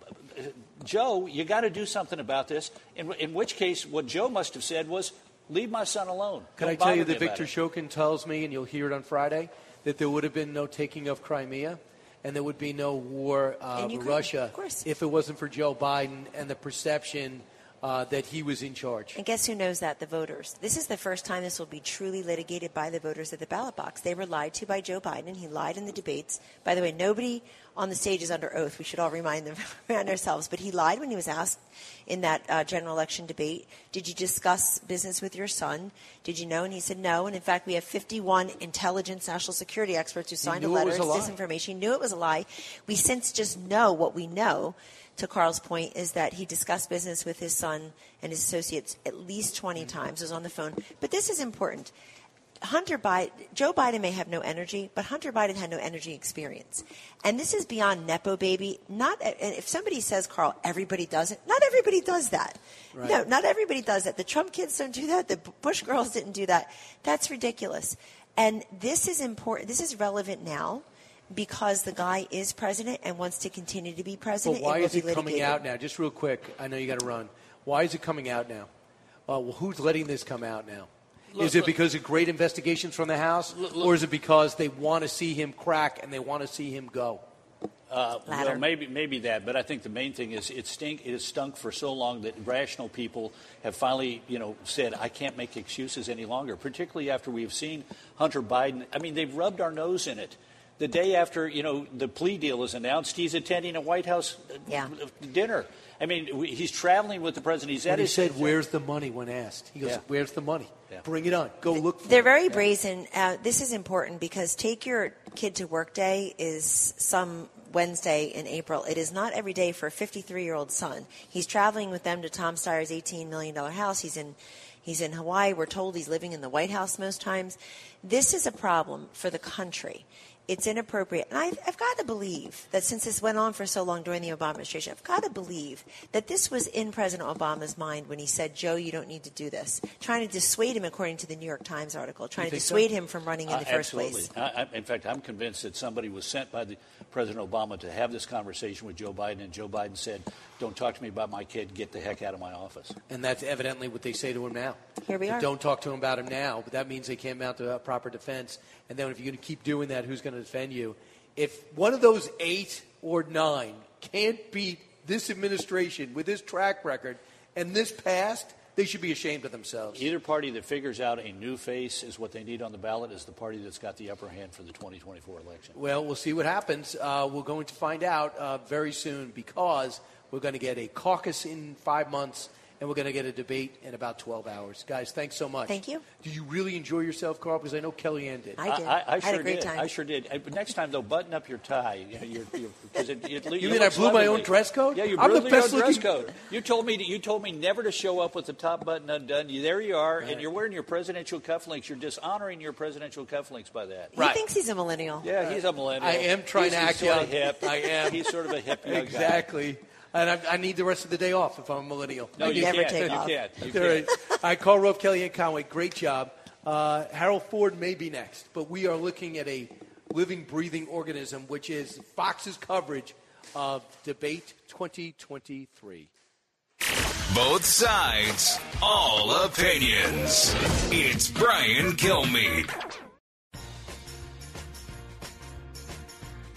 Joe, you got to do something about this. In which case, what Joe must have said was, leave my son alone. Can I tell you that Viktor Shokin tells me, and you'll hear it on Friday, that there would have been no taking of Crimea and there would be no war with Russia if it wasn't for Joe Biden and the perception that he was in charge. And guess who knows that? The voters. This is the first time this will be truly litigated by the voters at the ballot box. They were lied to by Joe Biden. He lied in the debates. By the way, nobody on the stage is under oath. We should all remind ourselves. But he lied when he was asked in that general election debate, did you discuss business with your son? Did you know? And he said no. And in fact, we have 51 intelligence national security experts who signed a letter. It's disinformation. He knew it was a lie. We since just know what we know. To Carl's point, is that he discussed business with his son and his associates at least 20 times. Was on the phone. But this is important. Joe Biden may have no energy, but Hunter Biden had no energy experience. And this is beyond Nepo baby. If somebody says, Carl, everybody does it, not everybody does that. Right. No, not everybody does that. The Trump kids don't do that. The Bush girls didn't do that. That's ridiculous. And this is important. This is relevant now. Because the guy is president and wants to continue to be president. But why is it coming out now? Just real quick, I know you got to run. Why is it coming out now? Well, who's letting this come out now? Is it because of great investigations from the House, or is it because they want to see him crack and they want to see him go? Well, maybe that, but I think the main thing is it has stunk for so long that rational people have finally, said, I can't make excuses any longer, particularly after we've seen Hunter Biden. I mean, they've rubbed our nose in it. The day after, the plea deal is announced, he's attending a White House dinner. I mean, he's traveling with the president. He's at his. He said, "Where's the money?" when asked. He goes, "Where's the money? Yeah. Bring it on. Go look for it." They're very brazen. This is important because Take Your Kid to Work Day is some Wednesday in April. It is not every day for a 53-year-old son. He's traveling with them to Tom Steyer's $18 million house. He's in Hawaii. We're told he's living in the White House most times. This is a problem for the country. It's inappropriate. And I've got to believe that since this went on for so long during the Obama administration, I've got to believe that this was in President Obama's mind when he said, Joe, you don't need to do this. Trying to dissuade him, according to the New York Times article, trying to dissuade him from running in the first place. In fact, I'm convinced that somebody was sent by President Obama to have this conversation with Joe Biden, and Joe Biden said, don't talk to me about my kid, get the heck out of my office. And that's evidently what they say to him now. Here we are. Don't talk to him about him now, but that means they can't mount a proper defense. And then if you're going to keep doing that, who's going to defend you? If one of those 8 or 9 can't beat this administration with this track record and this past, they should be ashamed of themselves. Either party that figures out a new face is what they need on the ballot is the party that's got the upper hand for the 2024 election. Well, we'll see what happens. We're going to find out very soon because we're going to get a caucus in 5 months. And we're going to get a debate in about 12 hours. Guys, thanks so much. Thank you. Do you really enjoy yourself, Carl? Because I know Kellyanne did. I did. I had a great time. I sure did. Next time, though, button up your tie. You mean I blew my own dress code? Yeah, you blew your own dress code. You told me never to show up with the top button undone. There you are, right. And you're wearing your presidential cufflinks. You're dishonoring your presidential cufflinks by that. He thinks he's a millennial. Yeah, he's a millennial. I am trying to act young. Hip. I am. He's sort of a hip young Exactly. guy. And I need the rest of the day off if I'm a millennial. No, you never can't. take You off. can't. All right. I call Rove, Kellyanne Conway. Great job. Harold Ford may be next, but we are looking at a living, breathing organism, which is Fox's coverage of Debate 2023. Both sides, all opinions. It's Brian Kilmeade.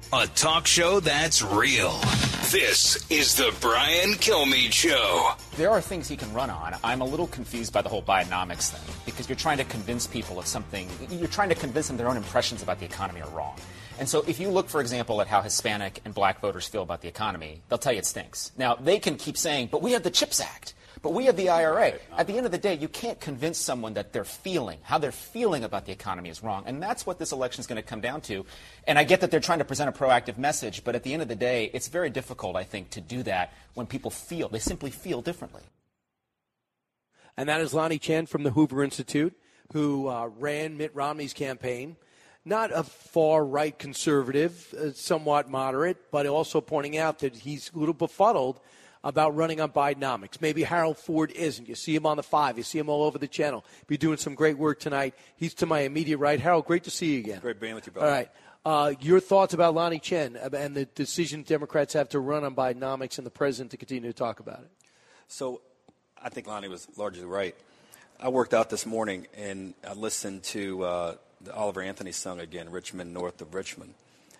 A talk show that's real. This is the Brian Kilmeade Show. There are things he can run on. I'm a little confused by the whole Bidenomics thing because you're trying to convince people of something. You're trying to convince them their own impressions about the economy are wrong. And so if you look, for example, at how Hispanic and black voters feel about the economy, they'll tell you it stinks. Now, they can keep saying, but we have the CHIPS Act. But we have the IRA. At the end of the day, you can't convince someone that how they're feeling about the economy is wrong. And that's what this election is going to come down to. And I get that they're trying to present a proactive message, but at the end of the day, it's very difficult, I think, to do that when people they simply feel differently. And that is Lonnie Chen from the Hoover Institute, who ran Mitt Romney's campaign. Not a far-right conservative, somewhat moderate, but also pointing out that he's a little befuddled about running on Bidenomics. Maybe Harold Ford isn't. You see him on the 5. You see him all over the channel. Be doing some great work tonight. He's to my immediate right. Harold, great to see you again. Great being with you, brother. All right. Your thoughts about Lonnie Chen and the decision Democrats have to run on Bidenomics and the president to continue to talk about it? So I think Lonnie was largely right. I worked out this morning, and I listened to the Oliver Anthony song again, Richmond, North of Richmond.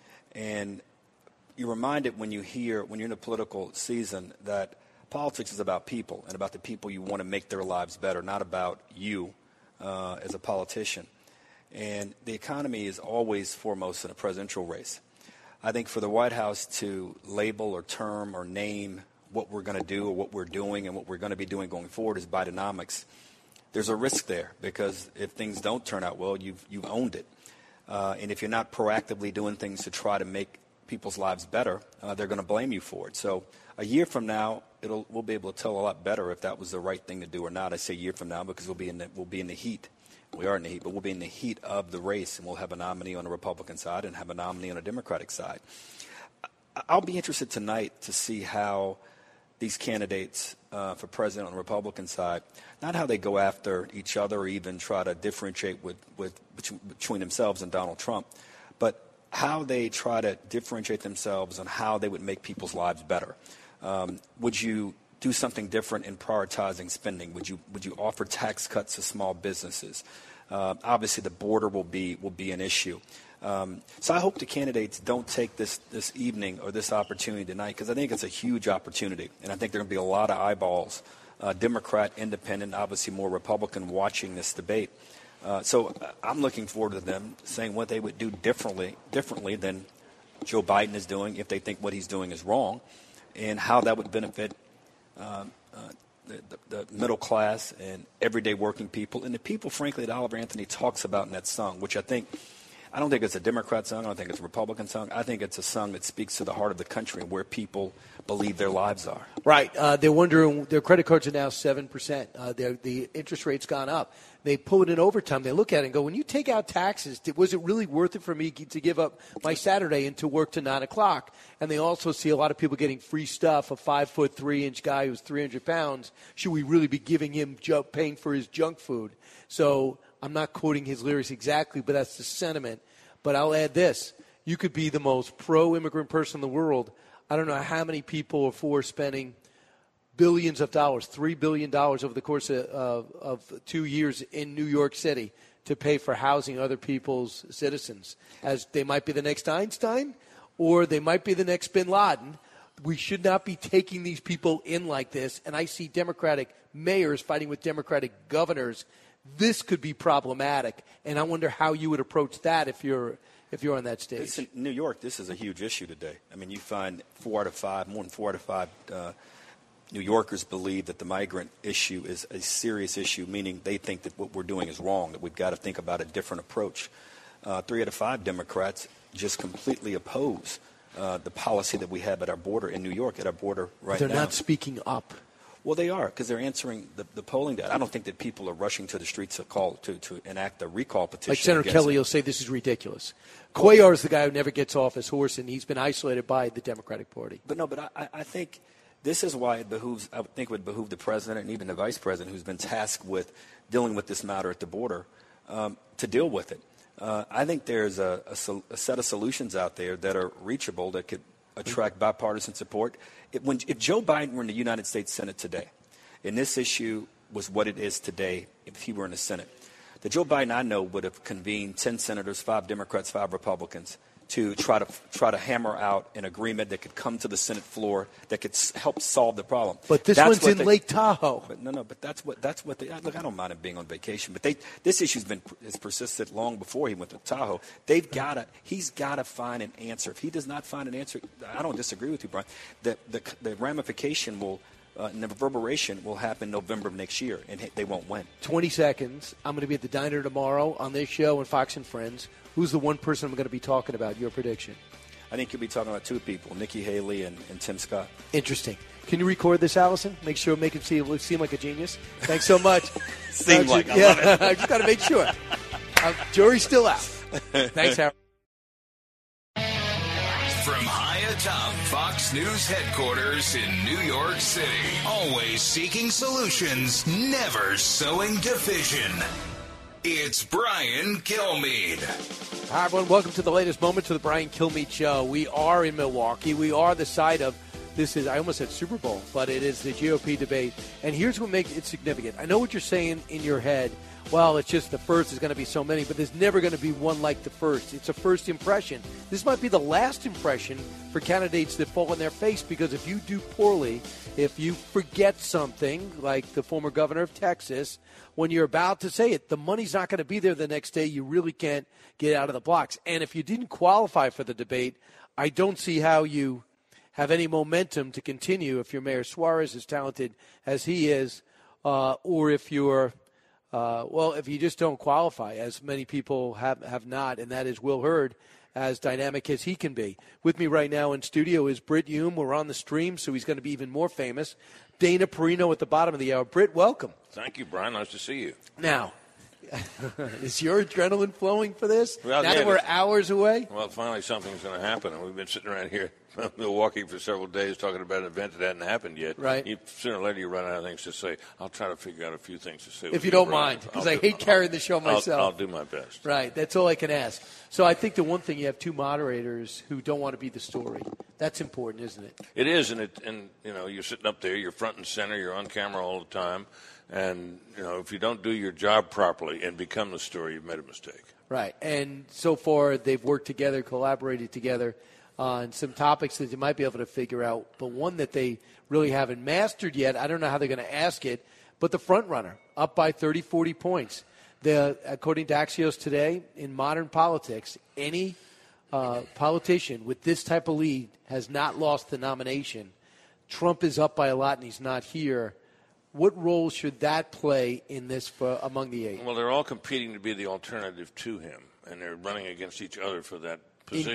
And you're reminded when you're in a political season that politics is about people and about the people you want to make their lives better, not about you as a politician. And the economy is always foremost in a presidential race. I think for the White House to label or term or name what we're going to do or what we're doing and what we're going to be doing going forward is Bidenomics, there's a risk there because if things don't turn out well, you've owned it. And if you're not proactively doing things to try to make people's lives better, they're going to blame you for it. So a year from now, we'll be able to tell a lot better if that was the right thing to do or not. I say a year from now because we'll be in the heat. We are in the heat, but we'll be in the heat of the race, and we'll have a nominee on the Republican side and have a nominee on the Democratic side. I'll be interested tonight to see how these candidates for president on the Republican side, not how they go after each other or even try to differentiate between themselves and Donald Trump, but how they try to differentiate themselves on how they would make people's lives better. Would you do something different in prioritizing spending? Would you offer tax cuts to small businesses? Obviously, the border will be an issue. So I hope the candidates don't take this evening or this opportunity tonight because I think it's a huge opportunity, and I think there are going to be a lot of eyeballs, Democrat, Independent, obviously more Republican, watching this debate. So I'm looking forward to them saying what they would do differently than Joe Biden is doing if they think what he's doing is wrong, and how that would benefit the middle class and everyday working people and the people, frankly, that Oliver Anthony talks about in that song, which I don't think it's a Democrat song. I don't think it's a Republican song. I think it's a song that speaks to the heart of the country and where people believe their lives are. Right. They're wondering, their credit cards are now 7%. The interest rate's gone up. They pull it in overtime. They look at it and go, when you take out taxes, was it really worth it for me to give up my Saturday and to work to 9 o'clock? And they also see a lot of people getting free stuff. A 5'3" guy who's 300 pounds, should we really be giving him paying for his junk food? So I'm not quoting his lyrics exactly, but that's the sentiment. But I'll add this. You could be the most pro-immigrant person in the world. I don't know how many people are for spending billions of dollars, $3 billion over the course of 2 years in New York City to pay for housing other people's citizens, as they might be the next Einstein or they might be the next bin Laden. We should not be taking these people in like this. And I see Democratic mayors fighting with Democratic governors. This could be problematic, and I wonder how you would approach that if you're on that stage. In New York, this is a huge issue today. I mean, you find more than 4 out of 5 New Yorkers believe that the migrant issue is a serious issue, meaning they think that what we're doing is wrong, that we've got to think about a different approach. 3 out of 5 Democrats just completely oppose the policy that we have at our border in New York, at our border right now. They're not speaking up. Well, they are, because they're answering the polling data. I don't think that people are rushing to the streets to enact a recall petition. Like Senator Kelly will say this is ridiculous. Cuellar is the guy who never gets off his horse, and he's been isolated by the Democratic Party. But I think this is why it would behoove the president and even the vice president, who's been tasked with dealing with this matter at the border, to deal with it. I think there's a set of solutions out there that are reachable that could attract bipartisan support. If Joe Biden were in the United States Senate today, and this issue was what it is today, if he were in the Senate, the Joe Biden I know would have convened 10 senators, 5 Democrats, 5 Republicans, to try to hammer out an agreement that could come to the Senate floor that could help solve the problem. But this one's in Lake Tahoe. But that's what they look. I don't mind him being on vacation, but this issue's has persisted long before he went to Tahoe. He's gotta find an answer. If he does not find an answer, I don't disagree with you, Brian. The ramification will. And the reverberation will happen November of next year, and they won't win. 20 seconds. I'm going to be at the diner tomorrow on this show and Fox and Friends. Who's the one person I'm going to be talking about? Your prediction? I think you'll be talking about two people, Nikki Haley and Tim Scott. Interesting. Can you record this, Allison? Make it seem like a genius. Thanks so much. I love it. I just got to make sure. Jury's still out. Thanks, Howard. From high atop Fox News headquarters in New York City, always seeking solutions, never sowing division. It's Brian Kilmeade. Hi, everyone. Welcome to the latest moment to the Brian Kilmeade Show. We are in Milwaukee. We are the site of I almost said Super Bowl, but it is the GOP debate. And here's what makes it significant. I know what you're saying in your head. Well, it's just the first is going to be so many, but there's never going to be one like the first. It's a first impression. This might be the last impression for candidates that fall in their face, because if you do poorly, if you forget something, like the former governor of Texas, when you're about to say it, the money's not going to be there the next day. You really can't get out of the blocks. And if you didn't qualify for the debate, I don't see how you have any momentum to continue if you're Mayor Suarez, as talented as he is, or if you're if you just don't qualify, as many people have not, and that is Will Hurd, as dynamic as he can be. With me right now in studio is Britt Hume. We're on the stream, so he's going to be even more famous. Dana Perino at the bottom of the hour. Britt, welcome. Thank you, Brian. Nice to see you. Now, is your adrenaline flowing for this? Well, now that we're hours away? Well, finally something's going to happen. And we've been sitting around here in Milwaukee for several days talking about an event that hadn't happened yet. Right. Sooner or later you run out of things to say. I'll try to figure out a few things to say. If you don't mind, because I hate carrying the show myself. I'll do my best. Right. That's all I can ask. So I think the one thing, you have two moderators who don't want to be the story. That's important, isn't it? It is, and you're sitting up there, you're front and center, you're on camera all the time. And, if you don't do your job properly and become the story, you've made a mistake. Right. And so far, they've worked together, collaborated together on some topics that they might be able to figure out. But one that they really haven't mastered yet, I don't know how they're going to ask it, but the front runner, up by 30, 40 points. According to Axios today, in modern politics, any politician with this type of lead has not lost the nomination. Trump is up by a lot, and he's not here. What role should that play in this among the eight? Well, they're all competing to be the alternative to him, and they're running against each other for that position.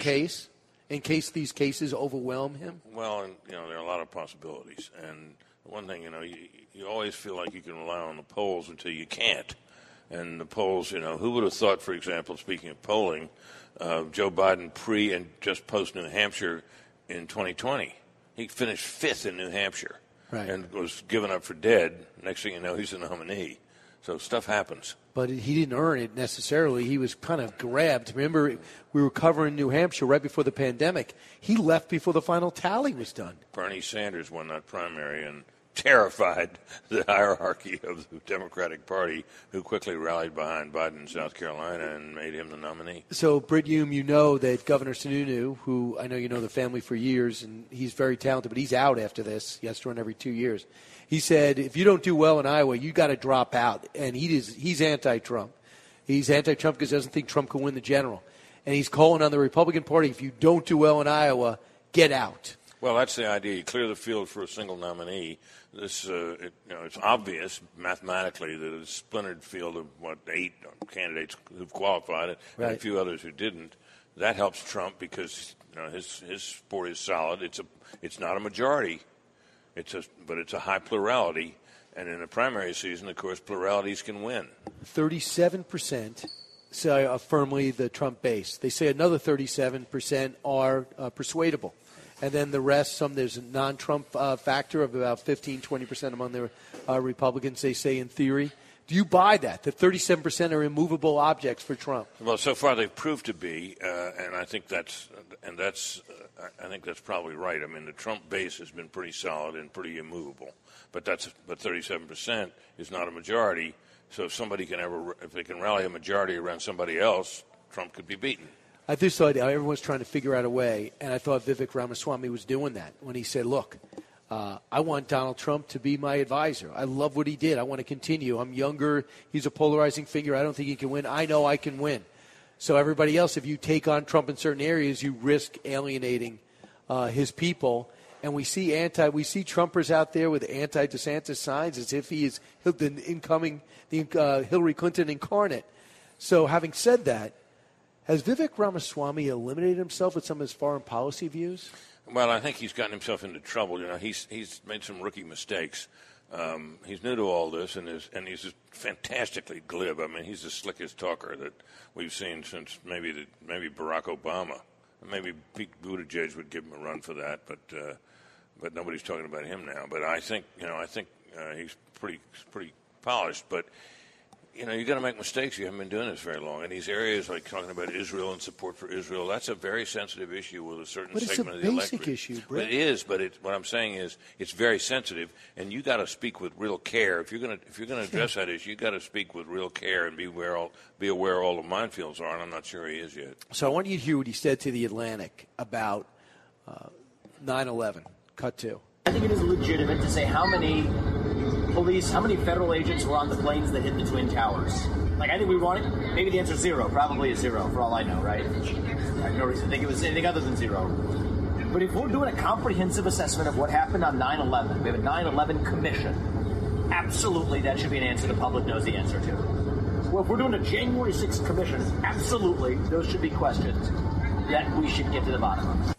In case these cases overwhelm him? Well, and, there are a lot of possibilities. And one thing, you always feel like you can rely on the polls until you can't. And the polls, who would have thought, for example, speaking of polling, Joe Biden pre and just post New Hampshire in 2020. He finished fifth in New Hampshire. Right. And was given up for dead. Next thing you know, he's a nominee. So stuff happens. But he didn't earn it necessarily. He was kind of grabbed. Remember, we were covering New Hampshire right before the pandemic. He left before the final tally was done. Bernie Sanders won that primary and terrified the hierarchy of the Democratic Party, who quickly rallied behind Biden in South Carolina and made him the nominee. So, Britt Hume, you know that Governor Sununu, who I know you know the family for years, and he's very talented, but he's out after this. He has to run every 2 years. He said, if you don't do well in Iowa, you got to drop out. And he's anti-Trump. He's anti-Trump because he doesn't think Trump can win the general. And he's calling on the Republican Party, if you don't do well in Iowa, get out. Well, that's the idea. You clear the field for a single nominee. It's obvious mathematically that a splintered field of 8 candidates who've qualified and a few others who didn't. That helps Trump because his support is solid. It's not a majority, but it's a high plurality. And in a primary season, of course, pluralities can win. 37% say firmly the Trump base. They say another 37% are persuadable. And then the rest, there's a non-Trump factor of about 15, 20% among the Republicans, they say, in theory. Do you buy that 37% are immovable objects for Trump? Well, so far they've proved to be, and I think that's probably right. I mean, the Trump base has been pretty solid and pretty immovable, but 37% is not a majority. So if they can rally a majority around somebody else, Trump could be beaten. I just thought everyone's trying to figure out a way, and I thought Vivek Ramaswamy was doing that when he said, look, I want Donald Trump to be my advisor. I love what he did. I want to continue. I'm younger. He's a polarizing figure. I don't think he can win. I know I can win. So everybody else, if you take on Trump in certain areas, you risk alienating his people. And we see Trumpers out there with anti-DeSantis signs as if he is the Hillary Clinton incarnate. So having said that, has Vivek Ramaswamy eliminated himself with some of his foreign policy views? Well, I think he's gotten himself into trouble. You know, he's made some rookie mistakes. He's new to all this, and he's just fantastically glib. I mean, he's the slickest talker that we've seen since maybe Barack Obama. Maybe Pete Buttigieg would give him a run for that, but nobody's talking about him now. But I think he's pretty polished. But you got to make mistakes. You haven't been doing this very long. And these areas like talking about Israel and support for Israel, that's a very sensitive issue with a certain segment of the electorate. But it's a basic issue, Brett. It is, but what I'm saying is it's very sensitive, and you got to speak with real care. If you're going to address that issue, you got to speak with real care and be aware all the minefields are. And I'm not sure he is yet. So I want you to hear what he said to the Atlantic about 9/11. Cut 2. I think it is legitimate to say how many federal agents were on the planes that hit the Twin Towers. Like, I think we want it. Maybe the answer is 0. Probably is 0 for all I know, right? I have no reason to think it was anything other than 0. But if we're doing a comprehensive assessment of what happened on 9/11, we have a 9/11 commission. Absolutely, that should be an answer the public knows the answer to. Well, if we're doing a January 6th commission, absolutely, those should be questions that we should get to the bottom of.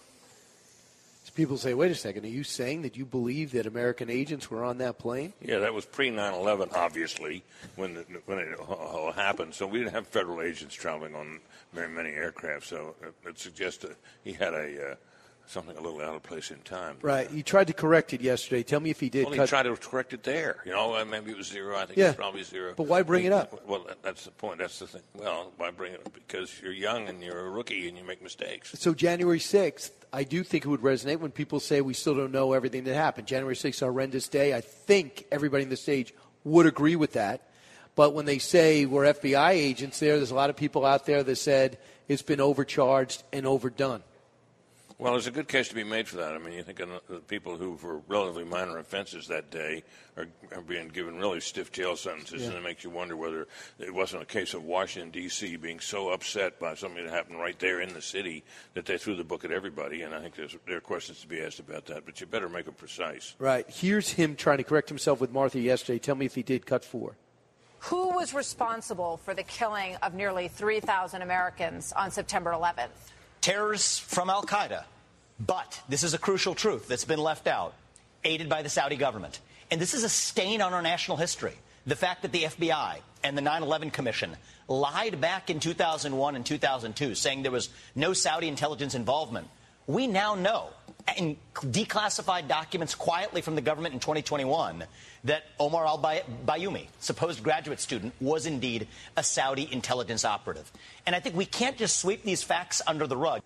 People say, wait a second, are you saying that you believe that American agents were on that plane? Yeah, that was pre-9/11, obviously, when it all happened. So we didn't have federal agents traveling on very many aircraft. So it suggests that he had something a little out of place in time. Right. He tried to correct it yesterday. Tell me if he did. Well, he tried to correct it there. Maybe it was 0. I think yeah. It's probably 0. But why bring it up? Well, that's the point. That's the thing. Well, why bring it up? Because you're young and you're a rookie and you make mistakes. So January 6th, I do think it would resonate when people say we still don't know everything that happened. January 6th is a horrendous day. I think everybody on the stage would agree with that. But when they say we're FBI agents there's a lot of people out there that said it's been overcharged and overdone. Well, there's a good case to be made for that. I mean, you think of the people who, for relatively minor offenses that day, are being given really stiff jail sentences, and it makes you wonder whether it wasn't a case of Washington, D.C. being so upset by something that happened right there in the city that they threw the book at everybody. And I think there are questions to be asked about that, but you better make it precise. Right. Here's him trying to correct himself with Martha yesterday. Tell me if he did. Cut 4. Who was responsible for the killing of nearly 3,000 Americans on September 11th? Terrorists from al-Qaeda. But this is a crucial truth that's been left out, aided by the Saudi government. And this is a stain on our national history. The fact that the FBI and the 9/11 Commission lied back in 2001 and 2002, saying there was no Saudi intelligence involvement. We now know, in declassified documents quietly from the government in 2021, that Omar al-Bayoumi, supposed graduate student, was indeed a Saudi intelligence operative. And I think we can't just sweep these facts under the rug.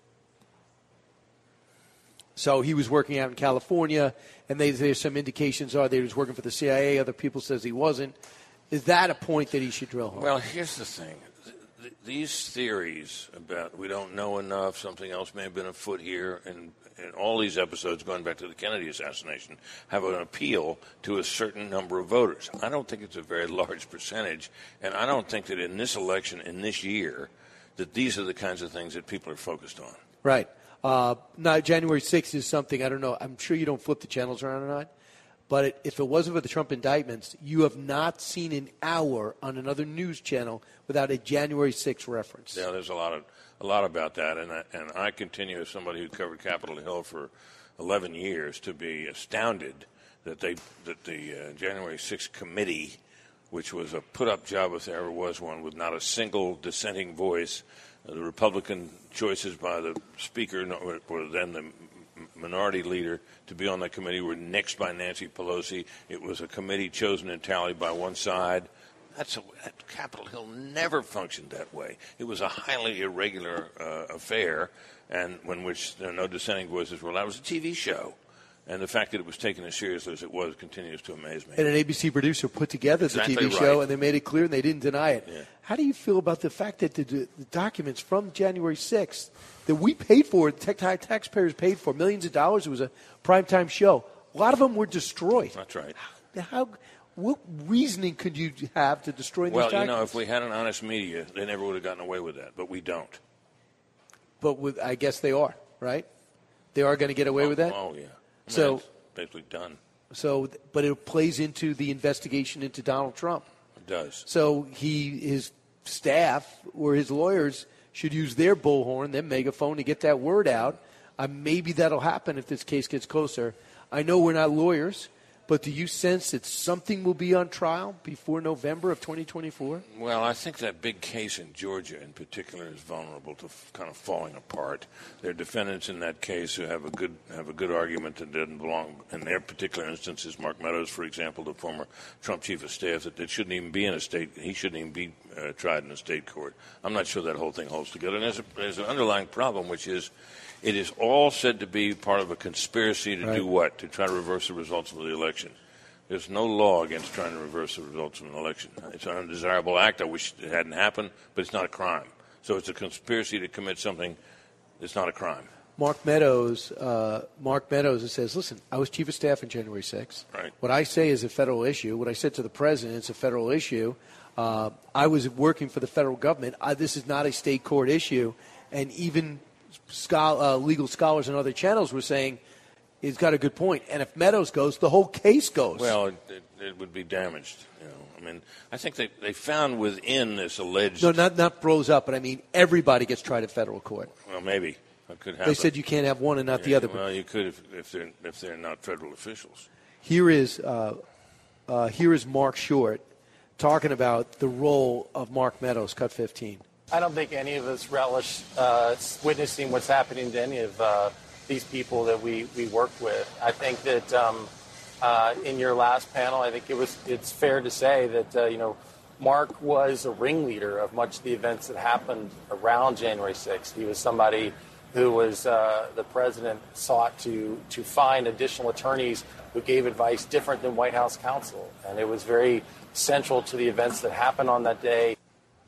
So he was working out in California, and there's some indications are that he was working for the CIA. Other people says he wasn't. Is that a point that he should drill home? Well, here's the thing. These theories about we don't know enough, something else may have been afoot here, and all these episodes going back to the Kennedy assassination have an appeal to a certain number of voters. I don't think it's a very large percentage, and I don't think that in this election, in this year, that these are the kinds of things that people are focused on. Right. Now, January 6th is something, I don't know, I'm sure you don't flip the channels around or not, but if it wasn't for the Trump indictments, you have not seen an hour on another news channel without a January 6th reference. Yeah, there's a lot about that, and I continue as somebody who covered Capitol Hill for 11 years to be astounded that the January 6th committee, which was a put-up job if there ever was one, with not a single dissenting voice. The Republican choices by the Speaker, or then the minority leader, to be on that committee were nixed by Nancy Pelosi. It was a committee chosen entirely by one side. Capitol Hill never functioned that way. It was a highly irregular affair, and which no dissenting voices were allowed. It was a TV show. And the fact that it was taken as seriously as it was continues to amaze me. And an ABC producer put together the Exactly TV show, right. and they made it clear, and they didn't deny it. Yeah. How do you feel about the fact that the documents from January 6th that we paid for, taxpayers paid for, millions of dollars, it was a primetime show, a lot of them were destroyed. That's right. What reasoning could you have to destroy these documents? Well, if we had an honest media, they never would have gotten away with that, but we don't. But I guess they are, right? They are going to get away with that? Oh, yeah. So it's basically done. So, but it plays into the investigation into Donald Trump. It does. So his staff or his lawyers should use their bullhorn, their megaphone, to get that word out. Maybe that'll happen if this case gets closer. I know we're not lawyers, but do you sense that something will be on trial before November of 2024? Well, I think that big case in Georgia in particular is vulnerable to kind of falling apart. There are defendants in that case who have a good argument that doesn't belong. In their particular instance is Mark Meadows, for example, the former Trump chief of staff, that it shouldn't even be in a state. He shouldn't even be tried in a state court. I'm not sure that whole thing holds together. And there's an underlying problem, which is it is all said to be part of a conspiracy to do what? To try to reverse the results of the election. There's no law against trying to reverse the results of an election. It's an undesirable act. I wish it hadn't happened, but it's not a crime. So it's a conspiracy to commit something that's not a crime. Mark Meadows says, listen, I was chief of staff on January 6th. Right. What I say is a federal issue. What I said to the president, it's a federal issue. I was working for the federal government. This is not a state court issue. And even legal scholars and other channels were saying he's got a good point. And if Meadows goes, the whole case goes. Well, it would be damaged. I mean, I think they found within this alleged. No, not blows up, but I mean everybody gets tried at federal court. Well, maybe that could happen. They said you can't have one and not the other. Well, you could if they're not federal officials. Here is Mark Short talking about the role of Mark Meadows. Cut 15. I don't think any of us relish witnessing what's happening to any of these people that we work with. I think that in your last panel, I think it's fair to say that Mark was a ringleader of much of the events that happened around January 6th. He was somebody who was the president sought to find additional attorneys who gave advice different than White House counsel, and it was very central to the events that happened on that day.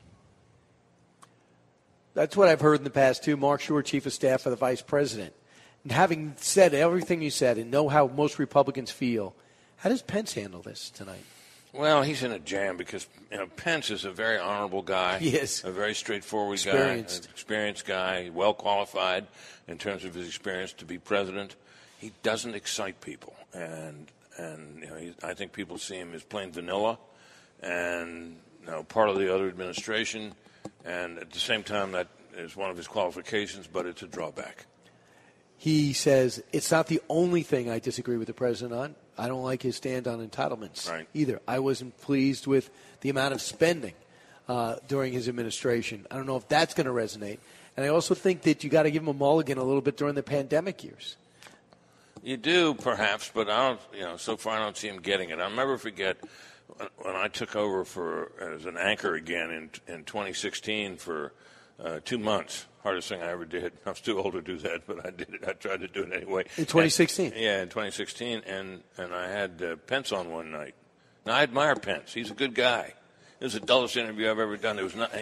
That's what I've heard in the past, too. Mark Short, chief of staff for the vice president. And having said everything you said and know how most Republicans feel, how does Pence handle this tonight? Well, he's in a jam because Pence is a very honorable guy. He is. A very straightforward experienced guy, well qualified in terms of his experience to be president. He doesn't excite people. And I think people see him as plain vanilla and part of the other administration. And at the same time, that is one of his qualifications, but it's a drawback. He says, it's not the only thing I disagree with the president on. I don't like his stand on entitlements either. I wasn't pleased with the amount of spending during his administration. I don't know if that's going to resonate. And I also think that you got to give him a mulligan a little bit during the pandemic years. You do, perhaps, but I don't. So far, I don't see him getting it. I'll never forget when I took over as an anchor again in 2016 for 2 months. Hardest thing I ever did. I was too old to do that, but I did it. I tried to do it anyway. In 2016? Yeah, in 2016. And I had Pence on one night. Now, I admire Pence. He's a good guy. It was the dullest interview I've ever done. There was not.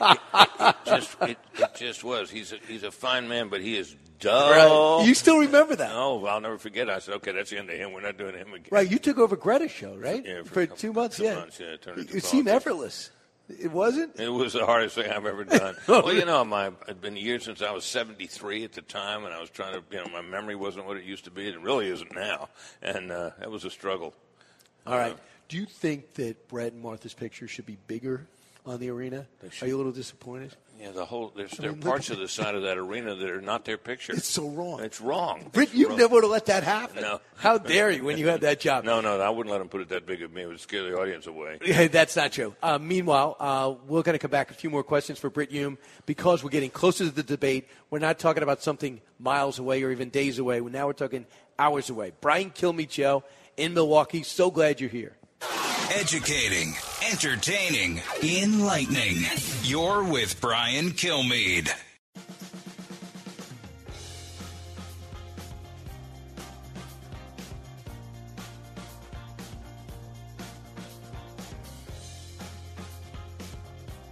It just was. He's a fine man, but he is dull. Right. You still remember that? Oh, I'll never forget. I said, okay, that's the end of him. We're not doing him again. Right. You took over Greta's show, right? Yeah, for 2 months. It turned into it seemed effortless. It wasn't? It was the hardest thing I've ever done. Well, it'd been years since I was 73 at the time, and I was trying to, my memory wasn't what it used to be. It really isn't now. And that was a struggle. All right. Do you think that Brett and Martha's picture should be bigger on the arena? Are you a little disappointed? Yeah, there are parts of the side of that arena that are not their picture. It's so wrong. It's wrong. Britt, you never would have let that happen. No. How dare you when you had that job? No, I wouldn't let them put it that big of me. It would scare the audience away. Yeah, that's not true. Meanwhile, we're going to come back a few more questions for Brit Hume because we're getting closer to the debate. We're not talking about something miles away or even days away. Now we're talking hours away. Brian Kilmeade Show in Milwaukee. So glad you're here. Educating, entertaining, enlightening. You're with Brian Kilmeade.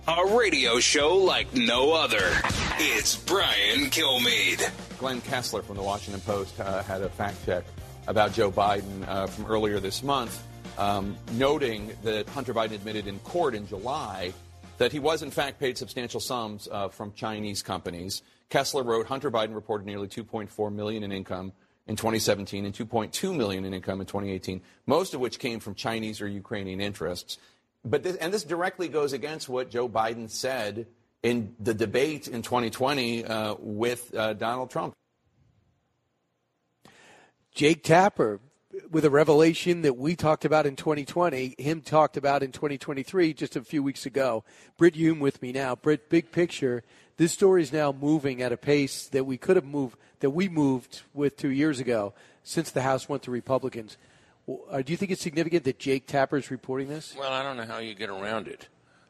A radio show like no other. It's Brian Kilmeade. Glenn Kessler from the Washington Post had a fact check about Joe Biden from earlier this month, noting that Hunter Biden admitted in court in July that he was in fact paid substantial sums from Chinese companies. Kessler wrote, Hunter Biden reported nearly $2.4 million in income in 2017 and $2.2 million in income in 2018, most of which came from Chinese or Ukrainian interests. But this directly goes against what Joe Biden said in the debate in 2020 with Donald Trump. Jake Tapper, with a revelation that we talked about in 2020, him talked about in 2023 just a few weeks ago. Britt Hume with me now. Britt, big picture, this story is now moving at a pace that we could have moved, that we moved with 2 years ago since the House went to Republicans. Do you think it's significant that Jake Tapper is reporting this? Well, I don't know how you get around it.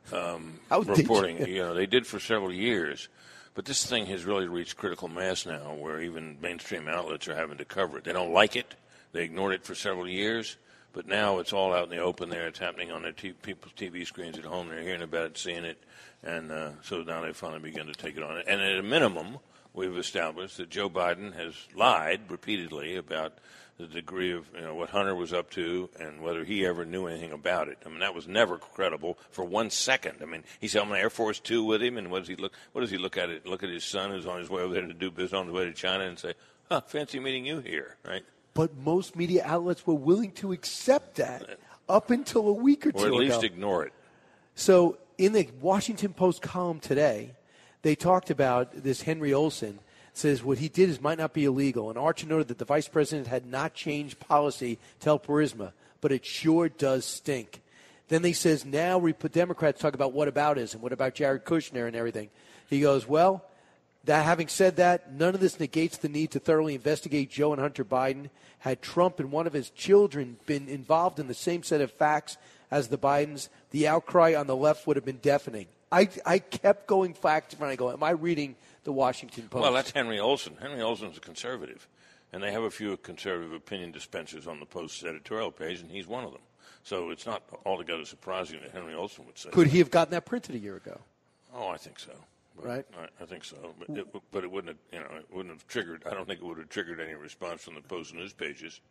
How reporting, did you? They did for several years, but this thing has really reached critical mass now, where even mainstream outlets are having to cover it. They don't like it; they ignored it for several years, but now it's all out in the open. There, it's happening on their people's TV screens at home. They're hearing about it, seeing it, and so now they finally begin to take it on. And at a minimum, we've established that Joe Biden has lied repeatedly about the degree of what Hunter was up to and whether he ever knew anything about it. I mean, that was never credible for 1 second. I mean, he's on Air Force Two with him, and what does he look at it? Look at his son who's on his way over there to do business on his way to China and say, "Huh, fancy meeting you here," right? But most media outlets were willing to accept that up until a week or two ago. Or at least ignore it. So in the Washington Post column today, they talked about this Henry Olsen. Says what he did might not be illegal. And Archer noted that the vice president had not changed policy to help Burisma, but it sure does stink. Then he says now Democrats talk about whataboutism, what about Jared Kushner and everything. He goes, well, having said that, none of this negates the need to thoroughly investigate Joe and Hunter Biden. Had Trump and one of his children been involved in the same set of facts as the Bidens, the outcry on the left would have been deafening. I kept going facts when I go, am I reading the Washington Post? Well, that's Henry Olsen. Henry Olsen's a conservative, and they have a few conservative opinion dispensers on the Post's editorial page, and he's one of them. So it's not altogether surprising that Henry Olsen would say Could that. he have gotten that printed a year ago? Oh, I think so. But right? I think so. But it wouldn't have triggered. I don't think it would have triggered any response from the Post news pages.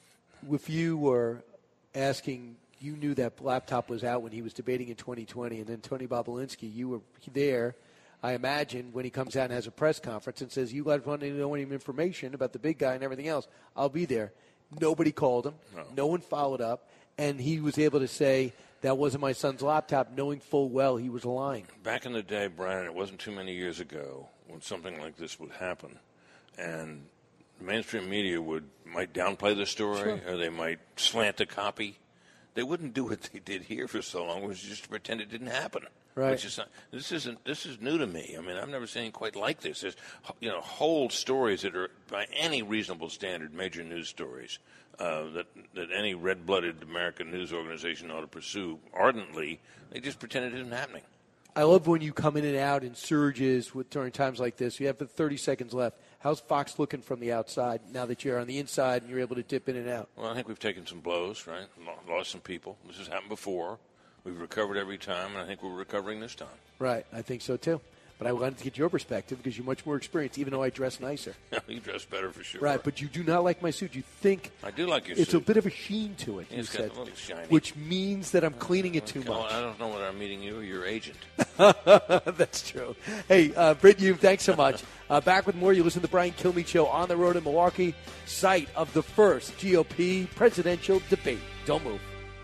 If you were asking, you knew that laptop was out when he was debating in 2020, and then Tony Bobulinski, you were there. I imagine when he comes out and has a press conference and says, you guys want to know any information about the big guy and everything else, I'll be there. Nobody called him. No one followed up. And he was able to say, that wasn't my son's laptop, knowing full well he was lying. Back in the day, Brian, it wasn't too many years ago when something like this would happen. And mainstream media might downplay the story, or they might slant a copy. They wouldn't do what they did here for so long, which is just to pretend it didn't happen. Right. Which is this is new to me. I mean, I've never seen anything quite like this. There's whole stories that are by any reasonable standard major news stories that any red-blooded American news organization ought to pursue ardently. They just pretend it isn't happening. I love when you come in and out in surges during times like this. You have 30 seconds left. How's Fox looking from the outside now that you're on the inside and you're able to dip in and out? Well, I think we've taken some blows, right? Lost some people. This has happened before. We've recovered every time, and I think we're recovering this time. Right. I think so, too. But I wanted to get your perspective because you're much more experienced, even though I dress nicer. You dress better for sure. Right, but you do not like my suit. You think I do like your it's suit. a bit of a sheen to it, It's got a little shiny. which means that I'm cleaning it too much. I don't know whether I'm meeting you or your agent. That's true. Hey, Britt Hume, thanks so much. Back with more. You listen to the Brian Kilmeade Show on the road in Milwaukee, site of the first GOP presidential debate. Don't move.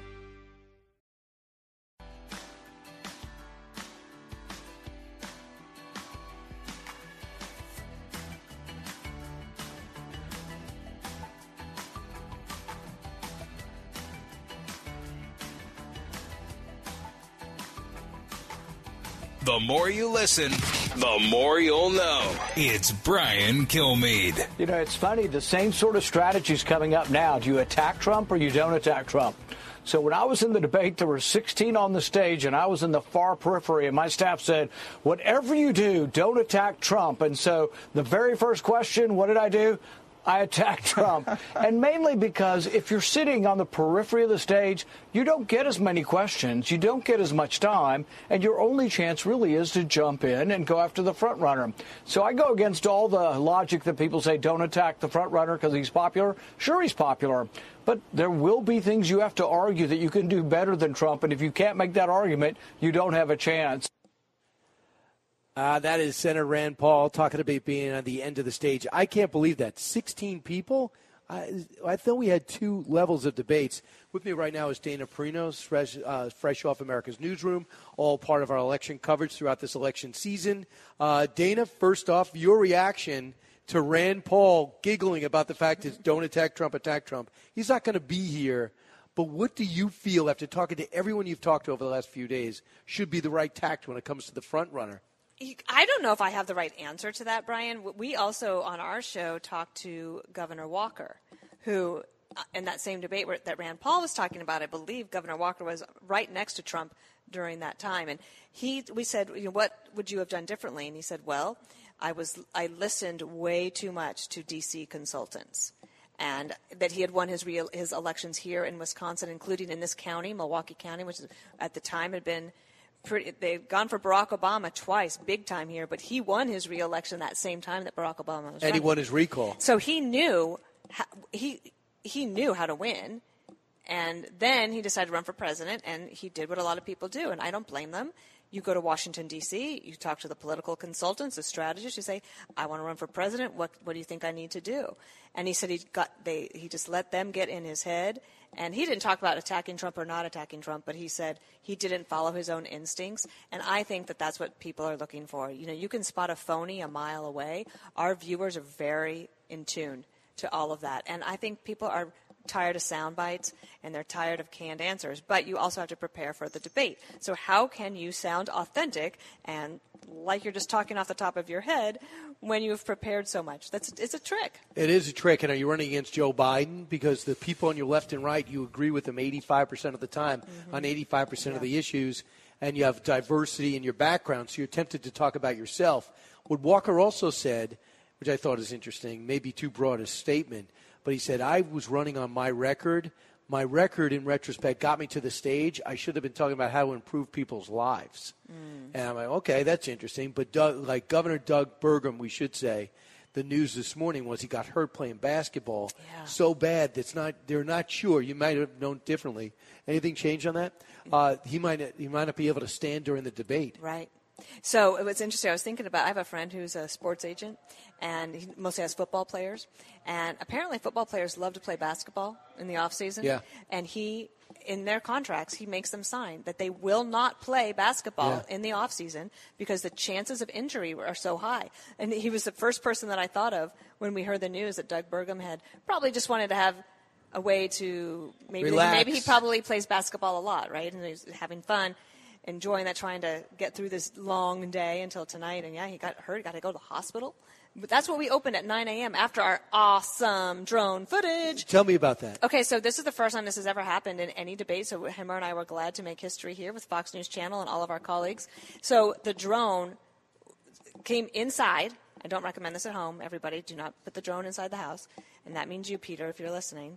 The more you listen, the more you'll know. It's Brian Kilmeade. You know, it's funny. The same sort of strategy is coming up now. Do you attack Trump or you don't attack Trump? So when I was in the debate, there were 16 on the stage, and I was in the far periphery, and my staff said, whatever you do, don't attack Trump. And so the very first question, what did I do? I attack Trump. And mainly because if you're sitting on the periphery of the stage, you don't get as many questions, you don't get as much time, and your only chance really is to jump in and go after the front runner. So I go against all the logic that people say don't attack the front runner because he's popular. Sure, he's popular. But there will be things you have to argue that you can do better than Trump, and if you can't make that argument, you don't have a chance. That is Senator Rand Paul talking about being on the end of the stage. I can't believe that. 16 people? I thought we had 2 levels of debates. With me right now is Dana Perinos, fresh off America's Newsroom, all part of our election coverage throughout this election season. Dana, first off, your reaction to Rand Paul giggling about the fact that don't attack Trump, attack Trump. He's not going to be here. But what do you feel, after talking to everyone you've talked to over the last few days, should be the right tact when it comes to the front runner? I don't know if I have the right answer to that, Brian. We also, on our show, talked to Governor Walker, who, in that same debate that Rand Paul was talking about, I believe Governor Walker was right next to Trump during that time. And we said, what would you have done differently? And he said, well, I listened way too much to D.C. consultants. And that he had won his elections here in Wisconsin, including in this county, Milwaukee County, which at the time had been they've gone for Barack Obama twice, big time here, but he won his re-election that same time that Barack Obama was running. And he won his recall. So he knew he knew how to win, and then he decided to run for president, and he did what a lot of people do, and I don't blame them. You go to Washington, D.C., you talk to the political consultants, the strategists, you say, I want to run for president, what do you think I need to do? And he said he just let them get in his head. And he didn't talk about attacking Trump or not attacking Trump, but he said he didn't follow his own instincts. And I think that that's what people are looking for. You can spot a phony a mile away. Our viewers are very in tune to all of that. And I think people are tired of sound bites and they're tired of canned answers. But you also have to prepare for the debate. So how can you sound authentic and like you're just talking off the top of your head when you've prepared so much? It's a trick. It is a trick. And are you running against Joe Biden? Because the people on your left and right, you agree with them 85% of the time on 85% of the issues, and you have diversity in your background, so you're tempted to talk about yourself. What Walker also said, which I thought is interesting, maybe too broad a statement, but he said, I was running on my record. My record, in retrospect, got me to the stage. I should have been talking about how to improve people's lives. And I'm like, okay, that's interesting. But Governor Doug Burgum, we should say, the news this morning was he got hurt playing basketball so bad they're not sure. You might have known differently. Anything change on that? He might not be able to stand during the debate. Right. So it was interesting. I was thinking about, I have a friend who's a sports agent, and he mostly has football players. And apparently football players love to play basketball in the off season. Yeah. And in their contracts, he makes them sign that they will not play basketball in the off season because the chances of injury are so high. And he was the first person that I thought of when we heard the news that Doug Burgum had probably just wanted to have a way to maybe he probably plays basketball a lot, right? And he's having fun, enjoying that, trying to get through this long day until tonight. And, he got hurt, got to go to the hospital. But that's what we opened at 9 a.m. after our awesome drone footage. Tell me about that. Okay, so this is the first time this has ever happened in any debate. So Hemmer and I were glad to make history here with Fox News Channel and all of our colleagues. So the drone came inside. I don't recommend this at home. Everybody, do not put the drone inside the house. And that means you, Peter, if you're listening.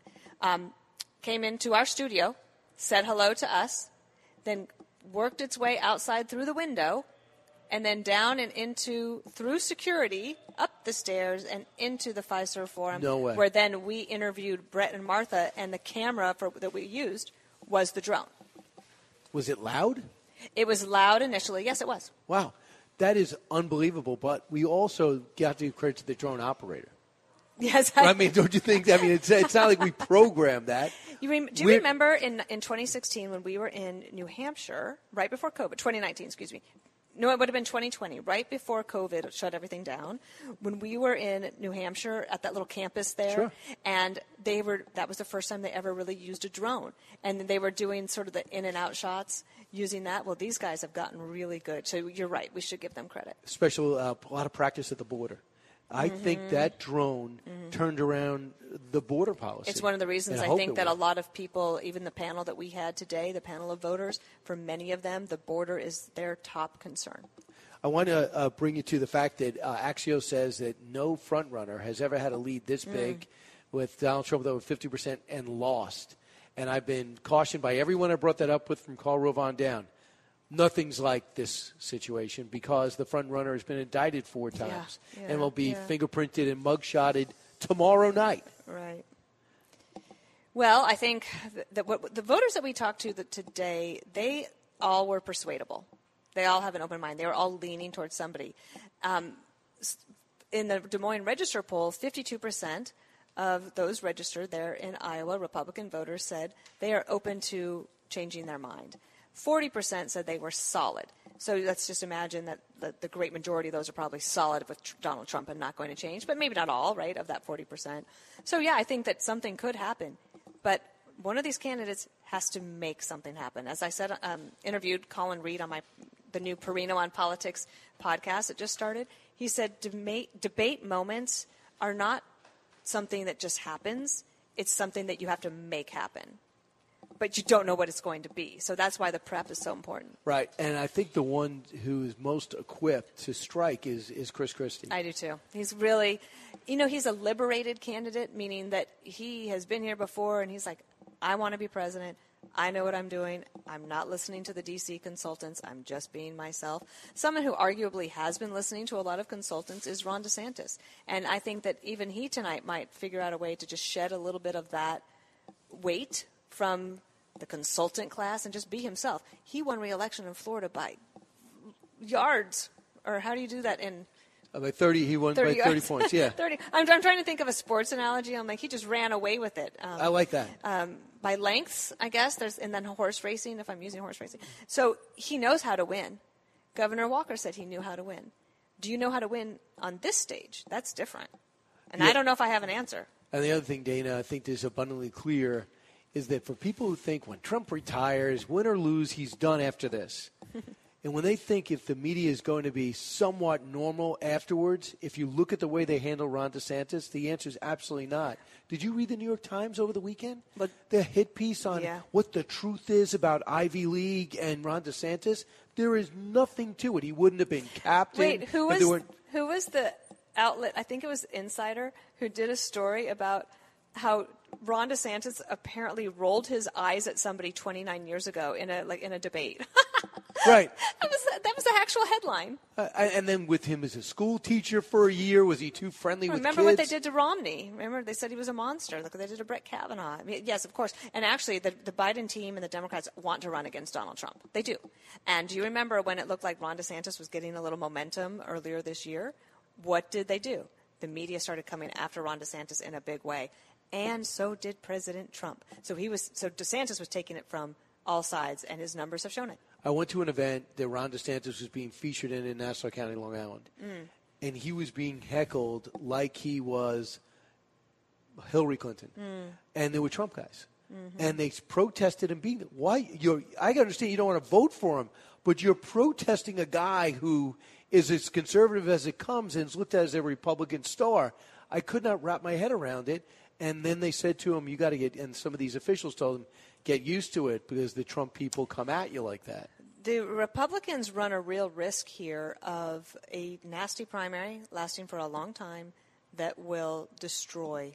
Came into our studio, said hello to us, then worked its way outside through the window, and then down and through security, up the stairs, and into the Fiserv Forum. No way. Where then we interviewed Brett and Martha, and the camera that we used was the drone. Was it loud? It was loud initially. Yes, it was. Wow. That is unbelievable. But we also got to give credit to the drone operator. Yes. I mean, don't you think? I mean, it's not like we programmed that. Do you remember in 2016 when we were in New Hampshire, right before COVID, 2019, excuse me. No, it would have been 2020, right before COVID shut everything down. When we were in New Hampshire at that little campus there, and that was the first time they ever really used a drone. And they were doing sort of the in and out shots using that. Well, these guys have gotten really good. So you're right. We should give them credit. A lot of practice at the border. I think that drone turned around the border policy. It's one of the reasons I think that a lot of people, even the panel that we had today, the panel of voters, for many of them, the border is their top concern. I want to bring you to the fact that Axios says that no front runner has ever had a lead this big with Donald Trump with over 50% and lost. And I've been cautioned by everyone I brought that up with from Carl Rovan down. Nothing's like this situation because the front runner has been indicted 4 times and will be fingerprinted and mugshotted tomorrow night. Right. Well, I think that the voters that we talked to today, they all were persuadable. They all have an open mind. They were all leaning towards somebody. In the Des Moines Register poll, 52% of those registered there in Iowa, Republican voters, said they are open to changing their mind. 40% said they were solid. So let's just imagine that the great majority of those are probably solid with Donald Trump and not going to change, but maybe not all, right, of that 40%. So, yeah, I think that something could happen. But one of these candidates has to make something happen. As I said, interviewed Colin Reed on the new Perino on Politics podcast that just started. He said debate moments are not something that just happens. It's something that you have to make happen. But you don't know what it's going to be. So that's why the prep is so important. Right. And I think the one who is most equipped to strike is Chris Christie. I do, too. He's really, he's a liberated candidate, meaning that he has been here before, and he's like, I want to be president. I know what I'm doing. I'm not listening to the D.C. consultants. I'm just being myself. Someone who arguably has been listening to a lot of consultants is Ron DeSantis. And I think that even he tonight might figure out a way to just shed a little bit of that weight from the consultant class and just be himself. He won re-election in Florida by yards. Or how do you do that in... By 30, he won by 30 points, yeah. 30. I'm trying to think of a sports analogy. I'm like, he just ran away with it. I like that. By lengths, I guess. And then horse racing, if I'm using horse racing. So he knows how to win. Governor Walker said he knew how to win. Do you know how to win on this stage? That's different. And I don't know if I have an answer. And the other thing, Dana, I think is abundantly clear, is that for people who think when Trump retires, win or lose, he's done after this. And when they think if the media is going to be somewhat normal afterwards, if you look at the way they handle Ron DeSantis, the answer is absolutely not. Did you read the New York Times over the weekend? The hit piece on what the truth is about Ivy League and Ron DeSantis? There is nothing to it. He wouldn't have been captain. Wait, who was the outlet? I think it was Insider who did a story about how Ron DeSantis apparently rolled his eyes at somebody 29 years ago in a debate. Right. That was the actual headline. And then with him as a school teacher for a year, was he too friendly with kids? Remember what they did to Romney? Remember they said he was a monster. Look what they did to Brett Kavanaugh. I mean, yes, of course. And actually, the Biden team and the Democrats want to run against Donald Trump. They do. And do you remember when it looked like Ron DeSantis was getting a little momentum earlier this year? What did they do? The media started coming after Ron DeSantis in a big way. And so did President Trump. So DeSantis was taking it from all sides, and his numbers have shown it. I went to an event that Ron DeSantis was being featured in Nassau County, Long Island. And he was being heckled like he was Hillary Clinton. And there were Trump guys. And they protested and beat him. Why? I understand you don't want to vote for him, but you're protesting a guy who is as conservative as it comes and is looked at as a Republican star. I could not wrap my head around it. And then they said to him, you got to get, and some of these officials told him, get used to it because the Trump people come at you like that. The Republicans run a real risk here of a nasty primary lasting for a long time that will destroy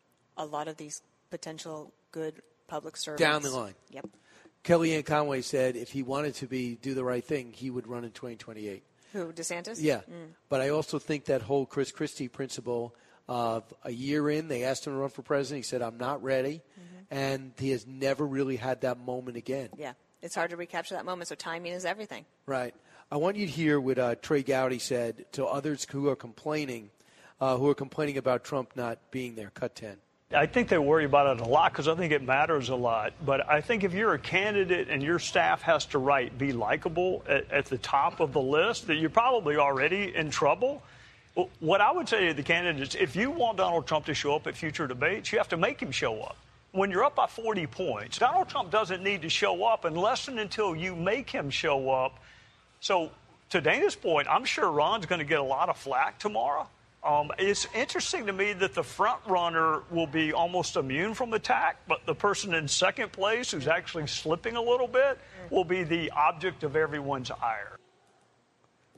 a lot of these potential good public servants. Down the line. Yep. Kellyanne Conway said if he wanted to do the right thing, he would run in 2028. Who, DeSantis? Yeah. But I also think that whole Chris Christie principle of a year in, they asked him to run for president. He said, I'm not ready. And he has never really had that moment again. Yeah. It's hard to recapture that moment, so timing is everything. Right. I want you to hear what Trey Gowdy said to others who are complaining about Trump not being there. Cut 10. I think they worry about it a lot because I think it matters a lot. But I think if you're a candidate and your staff has to be likable at the top of the list, that you're probably already in trouble. What I would say to the candidates, if you want Donald Trump to show up at future debates, you have to make him show up. When you're up by 40 points, Donald Trump doesn't need to show up unless and until you make him show up. So to Dana's point, I'm sure Ron's going to get a lot of flack tomorrow. It's interesting to me that the front runner will be almost immune from attack, but the person in second place who's actually slipping a little bit will be the object of everyone's ire.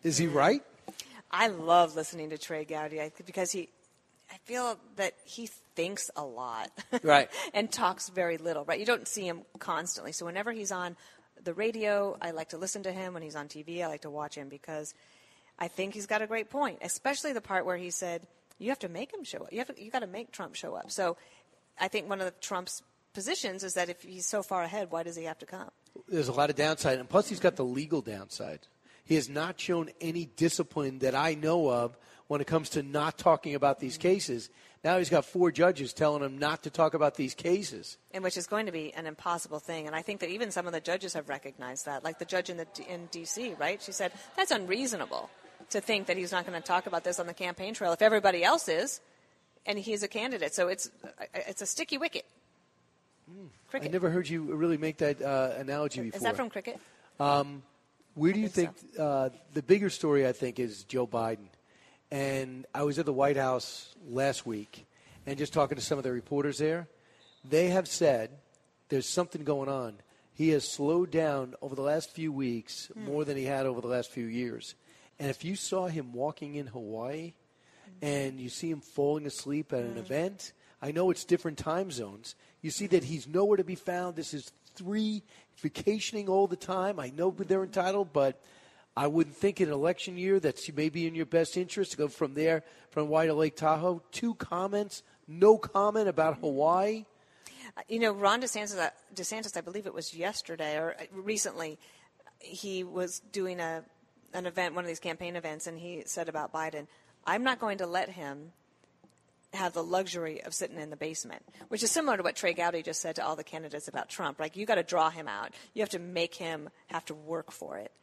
Is he right? I love listening to Trey Gowdy because I feel that he thinks a lot. Right. And talks very little, right? You don't see him constantly. So whenever he's on the radio, I like to listen to him. When he's on TV, I like to watch him because I think he's got a great point, especially the part where he said, you have to make him show up. You got to make Trump show up. So I think one of Trump's positions is that if he's so far ahead, why does he have to come? There's a lot of downside, and plus he's got the legal downside. He has not shown any discipline that I know of when it comes to not talking about these cases. Now he's got 4 judges telling him not to talk about these cases. And which is going to be an impossible thing. And I think that even some of the judges have recognized that, like the judge in D.C., right? She said, that's unreasonable to think that he's not going to talk about this on the campaign trail if everybody else is, and he's a candidate. So it's a sticky wicket. Cricket. I never heard you really make that analogy before. Is that from cricket? Where do you think the bigger story, I think, is Joe Biden? And I was at the White House last week and just talking to some of the reporters there. They have said there's something going on. He has slowed down over the last few weeks more than he had over the last few years. And if you saw him walking in Hawaii and you see him falling asleep at an event, I know it's different time zones. You see that he's nowhere to be found. This is 3 vacationing all the time. I know they're entitled, but I wouldn't think in an election year that's maybe in your best interest to go from there, from Hawaii to Lake Tahoe. 2 comments, no comment about Hawaii. You know, Ron DeSantis, I believe it was yesterday or recently, he was doing an event, one of these campaign events, and he said about Biden, I'm not going to let him have the luxury of sitting in the basement, which is similar to what Trey Gowdy just said to all the candidates about Trump. Like, you got to draw him out. You have to make him have to work for it.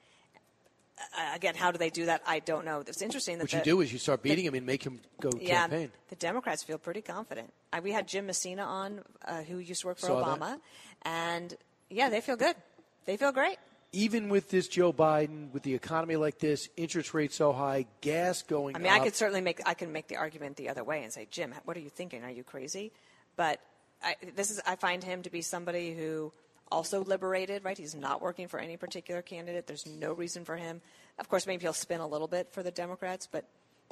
Again, how do they do that? I don't know. It's interesting that what you do is you start beating him and make him go campaign. The Democrats feel pretty confident. We had Jim Messina on, who used to work for Obama, and they feel good. They feel great. Even with this Joe Biden, with the economy like this, interest rates so high, gas going up. I could certainly make the argument the other way and say, Jim, what are you thinking? Are you crazy? But I find him to be somebody who also liberated, right? He's not working for any particular candidate. There's no reason for him. Of course, maybe he'll spin a little bit for the Democrats, but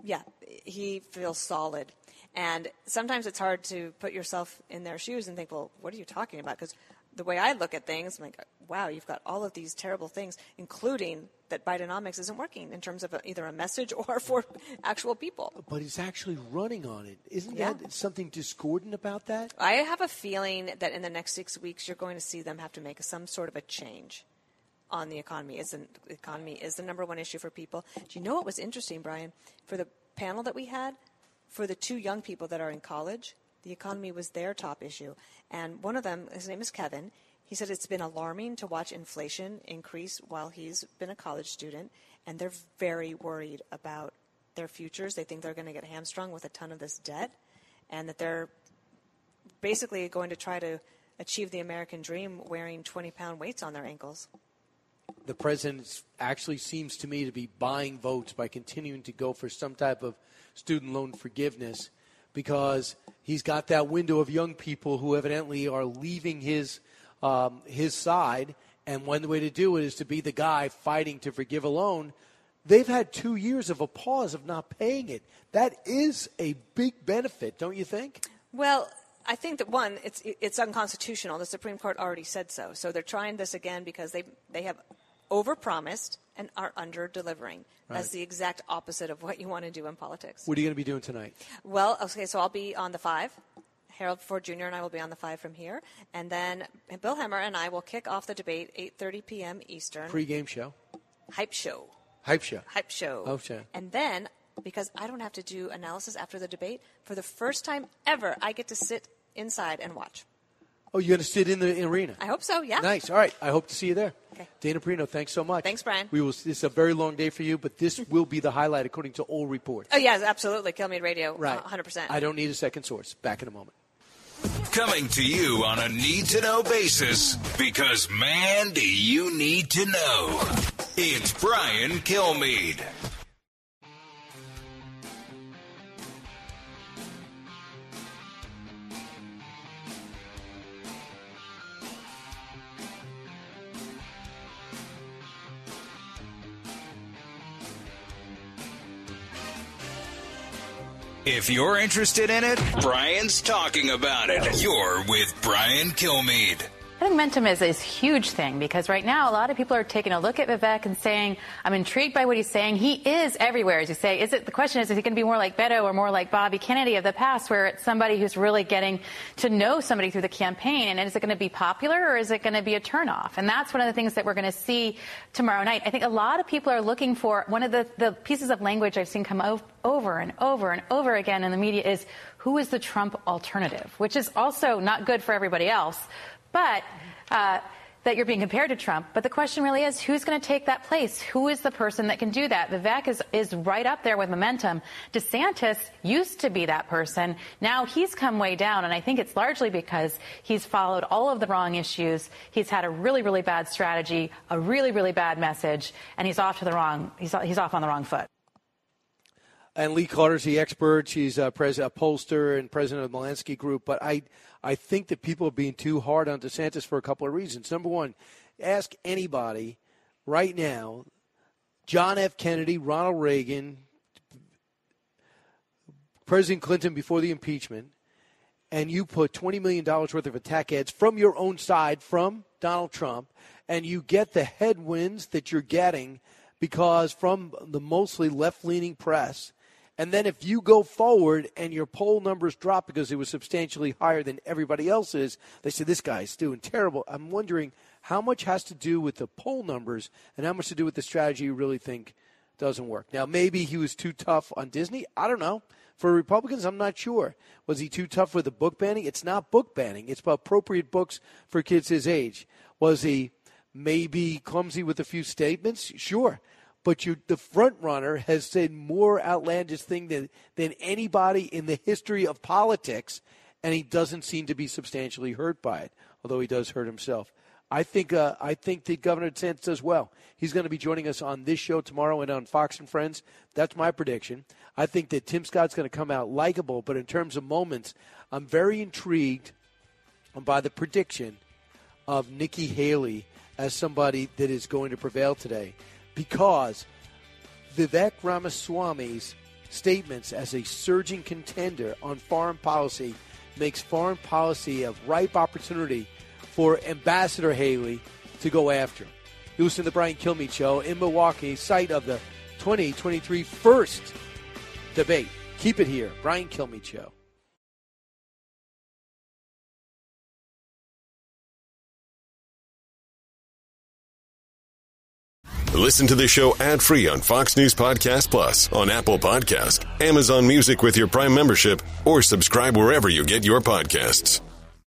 he feels solid. And sometimes it's hard to put yourself in their shoes and think, well, what are you talking about? Because the way I look at things, I'm like, wow, you've got all of these terrible things, including that Bidenomics isn't working in terms of either a message or for actual people. But he's actually running on it. Isn't that something discordant about that? I have a feeling that in the next 6 weeks, you're going to see them have to make some sort of a change on the economy. The economy is the number one issue for people. Do you know what was interesting, Brian? For the panel that we had, for the 2 young people that are in college, the economy was their top issue. And one of them, his name is Kevin, he said it's been alarming to watch inflation increase while he's been a college student, and they're very worried about their futures. They think they're going to get hamstrung with a ton of this debt, and that they're basically going to try to achieve the American dream wearing 20-pound weights on their ankles. The president actually seems to me to be buying votes by continuing to go for some type of student loan forgiveness, because he's got that window of young people who evidently are leaving his side, and one way to do it is to be the guy fighting to forgive a loan. They've had 2 years of a pause of not paying it. That is a big benefit, don't you think? Well, I think that, one, it's unconstitutional. The Supreme Court already said so. So they're trying this again because they have overpromised and are under-delivering. That's the exact opposite of what you want to do in politics. What are you going to be doing tonight? Well, okay, so I'll be on the 5. Harold Ford Jr. and I will be on the 5 from here. And then Bill Hemmer and I will kick off the debate 8:30 p.m. Eastern. Pre-game show. Hype show. Hype show. Hype show. Okay. And then, because I don't have to do analysis after the debate, for the first time ever, I get to sit inside and watch. Oh, you're going to sit in the arena? I hope so, yeah. Nice. All right. I hope to see you there. Okay. Dana Perino, thanks so much. Thanks, Brian. This is a very long day for you, but this will be the highlight according to all reports. Oh, yes, absolutely. Kilmeade Radio, right. 100%. I don't need a second source. Back in a moment. Coming to you on a need-to-know basis, because, man, do you need to know. It's Brian Kilmeade. If you're interested in it, Brian's talking about it. You're with Brian Kilmeade. I think momentum is a huge thing because right now a lot of people are taking a look at Vivek and saying, I'm intrigued by what he's saying. He is everywhere, as you say. The question is he going to be more like Beto or more like Bobby Kennedy of the past, where it's somebody who's really getting to know somebody through the campaign? And is it going to be popular or is it going to be a turnoff? And that's one of the things that we're going to see tomorrow night. I think a lot of people are looking for one of the pieces of language I've seen come over and over and over again in the media is who is the Trump alternative, which is also not good for everybody else. But that you're being compared to Trump. But the question really is, who's going to take that place? Who is the person that can do that? Vivek is right up there with momentum. DeSantis used to be that person. Now he's come way down, and I think it's largely because he's followed all of the wrong issues. He's had a really, really bad strategy, a really, really bad message, and he's off on the wrong foot. And Lee Carter's the expert. She's a pollster and president of the Melansky Group. But I think that people are being too hard on DeSantis for a couple of reasons. Number one, ask anybody right now, John F. Kennedy, Ronald Reagan, President Clinton before the impeachment, and you put $20 million worth of attack ads from your own side, from Donald Trump, and you get the headwinds that you're getting because from the mostly left-leaning press. And then if you go forward and your poll numbers drop because it was substantially higher than everybody else's, they say, this guy's doing terrible. I'm wondering how much has to do with the poll numbers and how much to do with the strategy you really think doesn't work. Now, maybe he was too tough on Disney. I don't know. For Republicans, I'm not sure. Was he too tough with the book banning? It's not book banning. It's about appropriate books for kids his age. Was he maybe clumsy with a few statements? Sure. But the front runner has said more outlandish thing than anybody in the history of politics, and he doesn't seem to be substantially hurt by it, although he does hurt himself. I think the Governor DeSantis does well. He's going to be joining us on this show tomorrow and on Fox and Friends. That's my prediction. I think that Tim Scott's going to come out likable, but in terms of moments, I'm very intrigued by the prediction of Nikki Haley as somebody that is going to prevail today. Because Vivek Ramaswamy's statements as a surging contender on foreign policy makes foreign policy a ripe opportunity for Ambassador Haley to go after him. You listen to the Brian Kilmeade Show in Milwaukee, site of the 2023 first debate. Keep it here, Brian Kilmeade Show. Listen to the show ad-free on Fox News Podcast Plus, on Apple Podcast, Amazon Music with your Prime membership, or subscribe wherever you get your podcasts.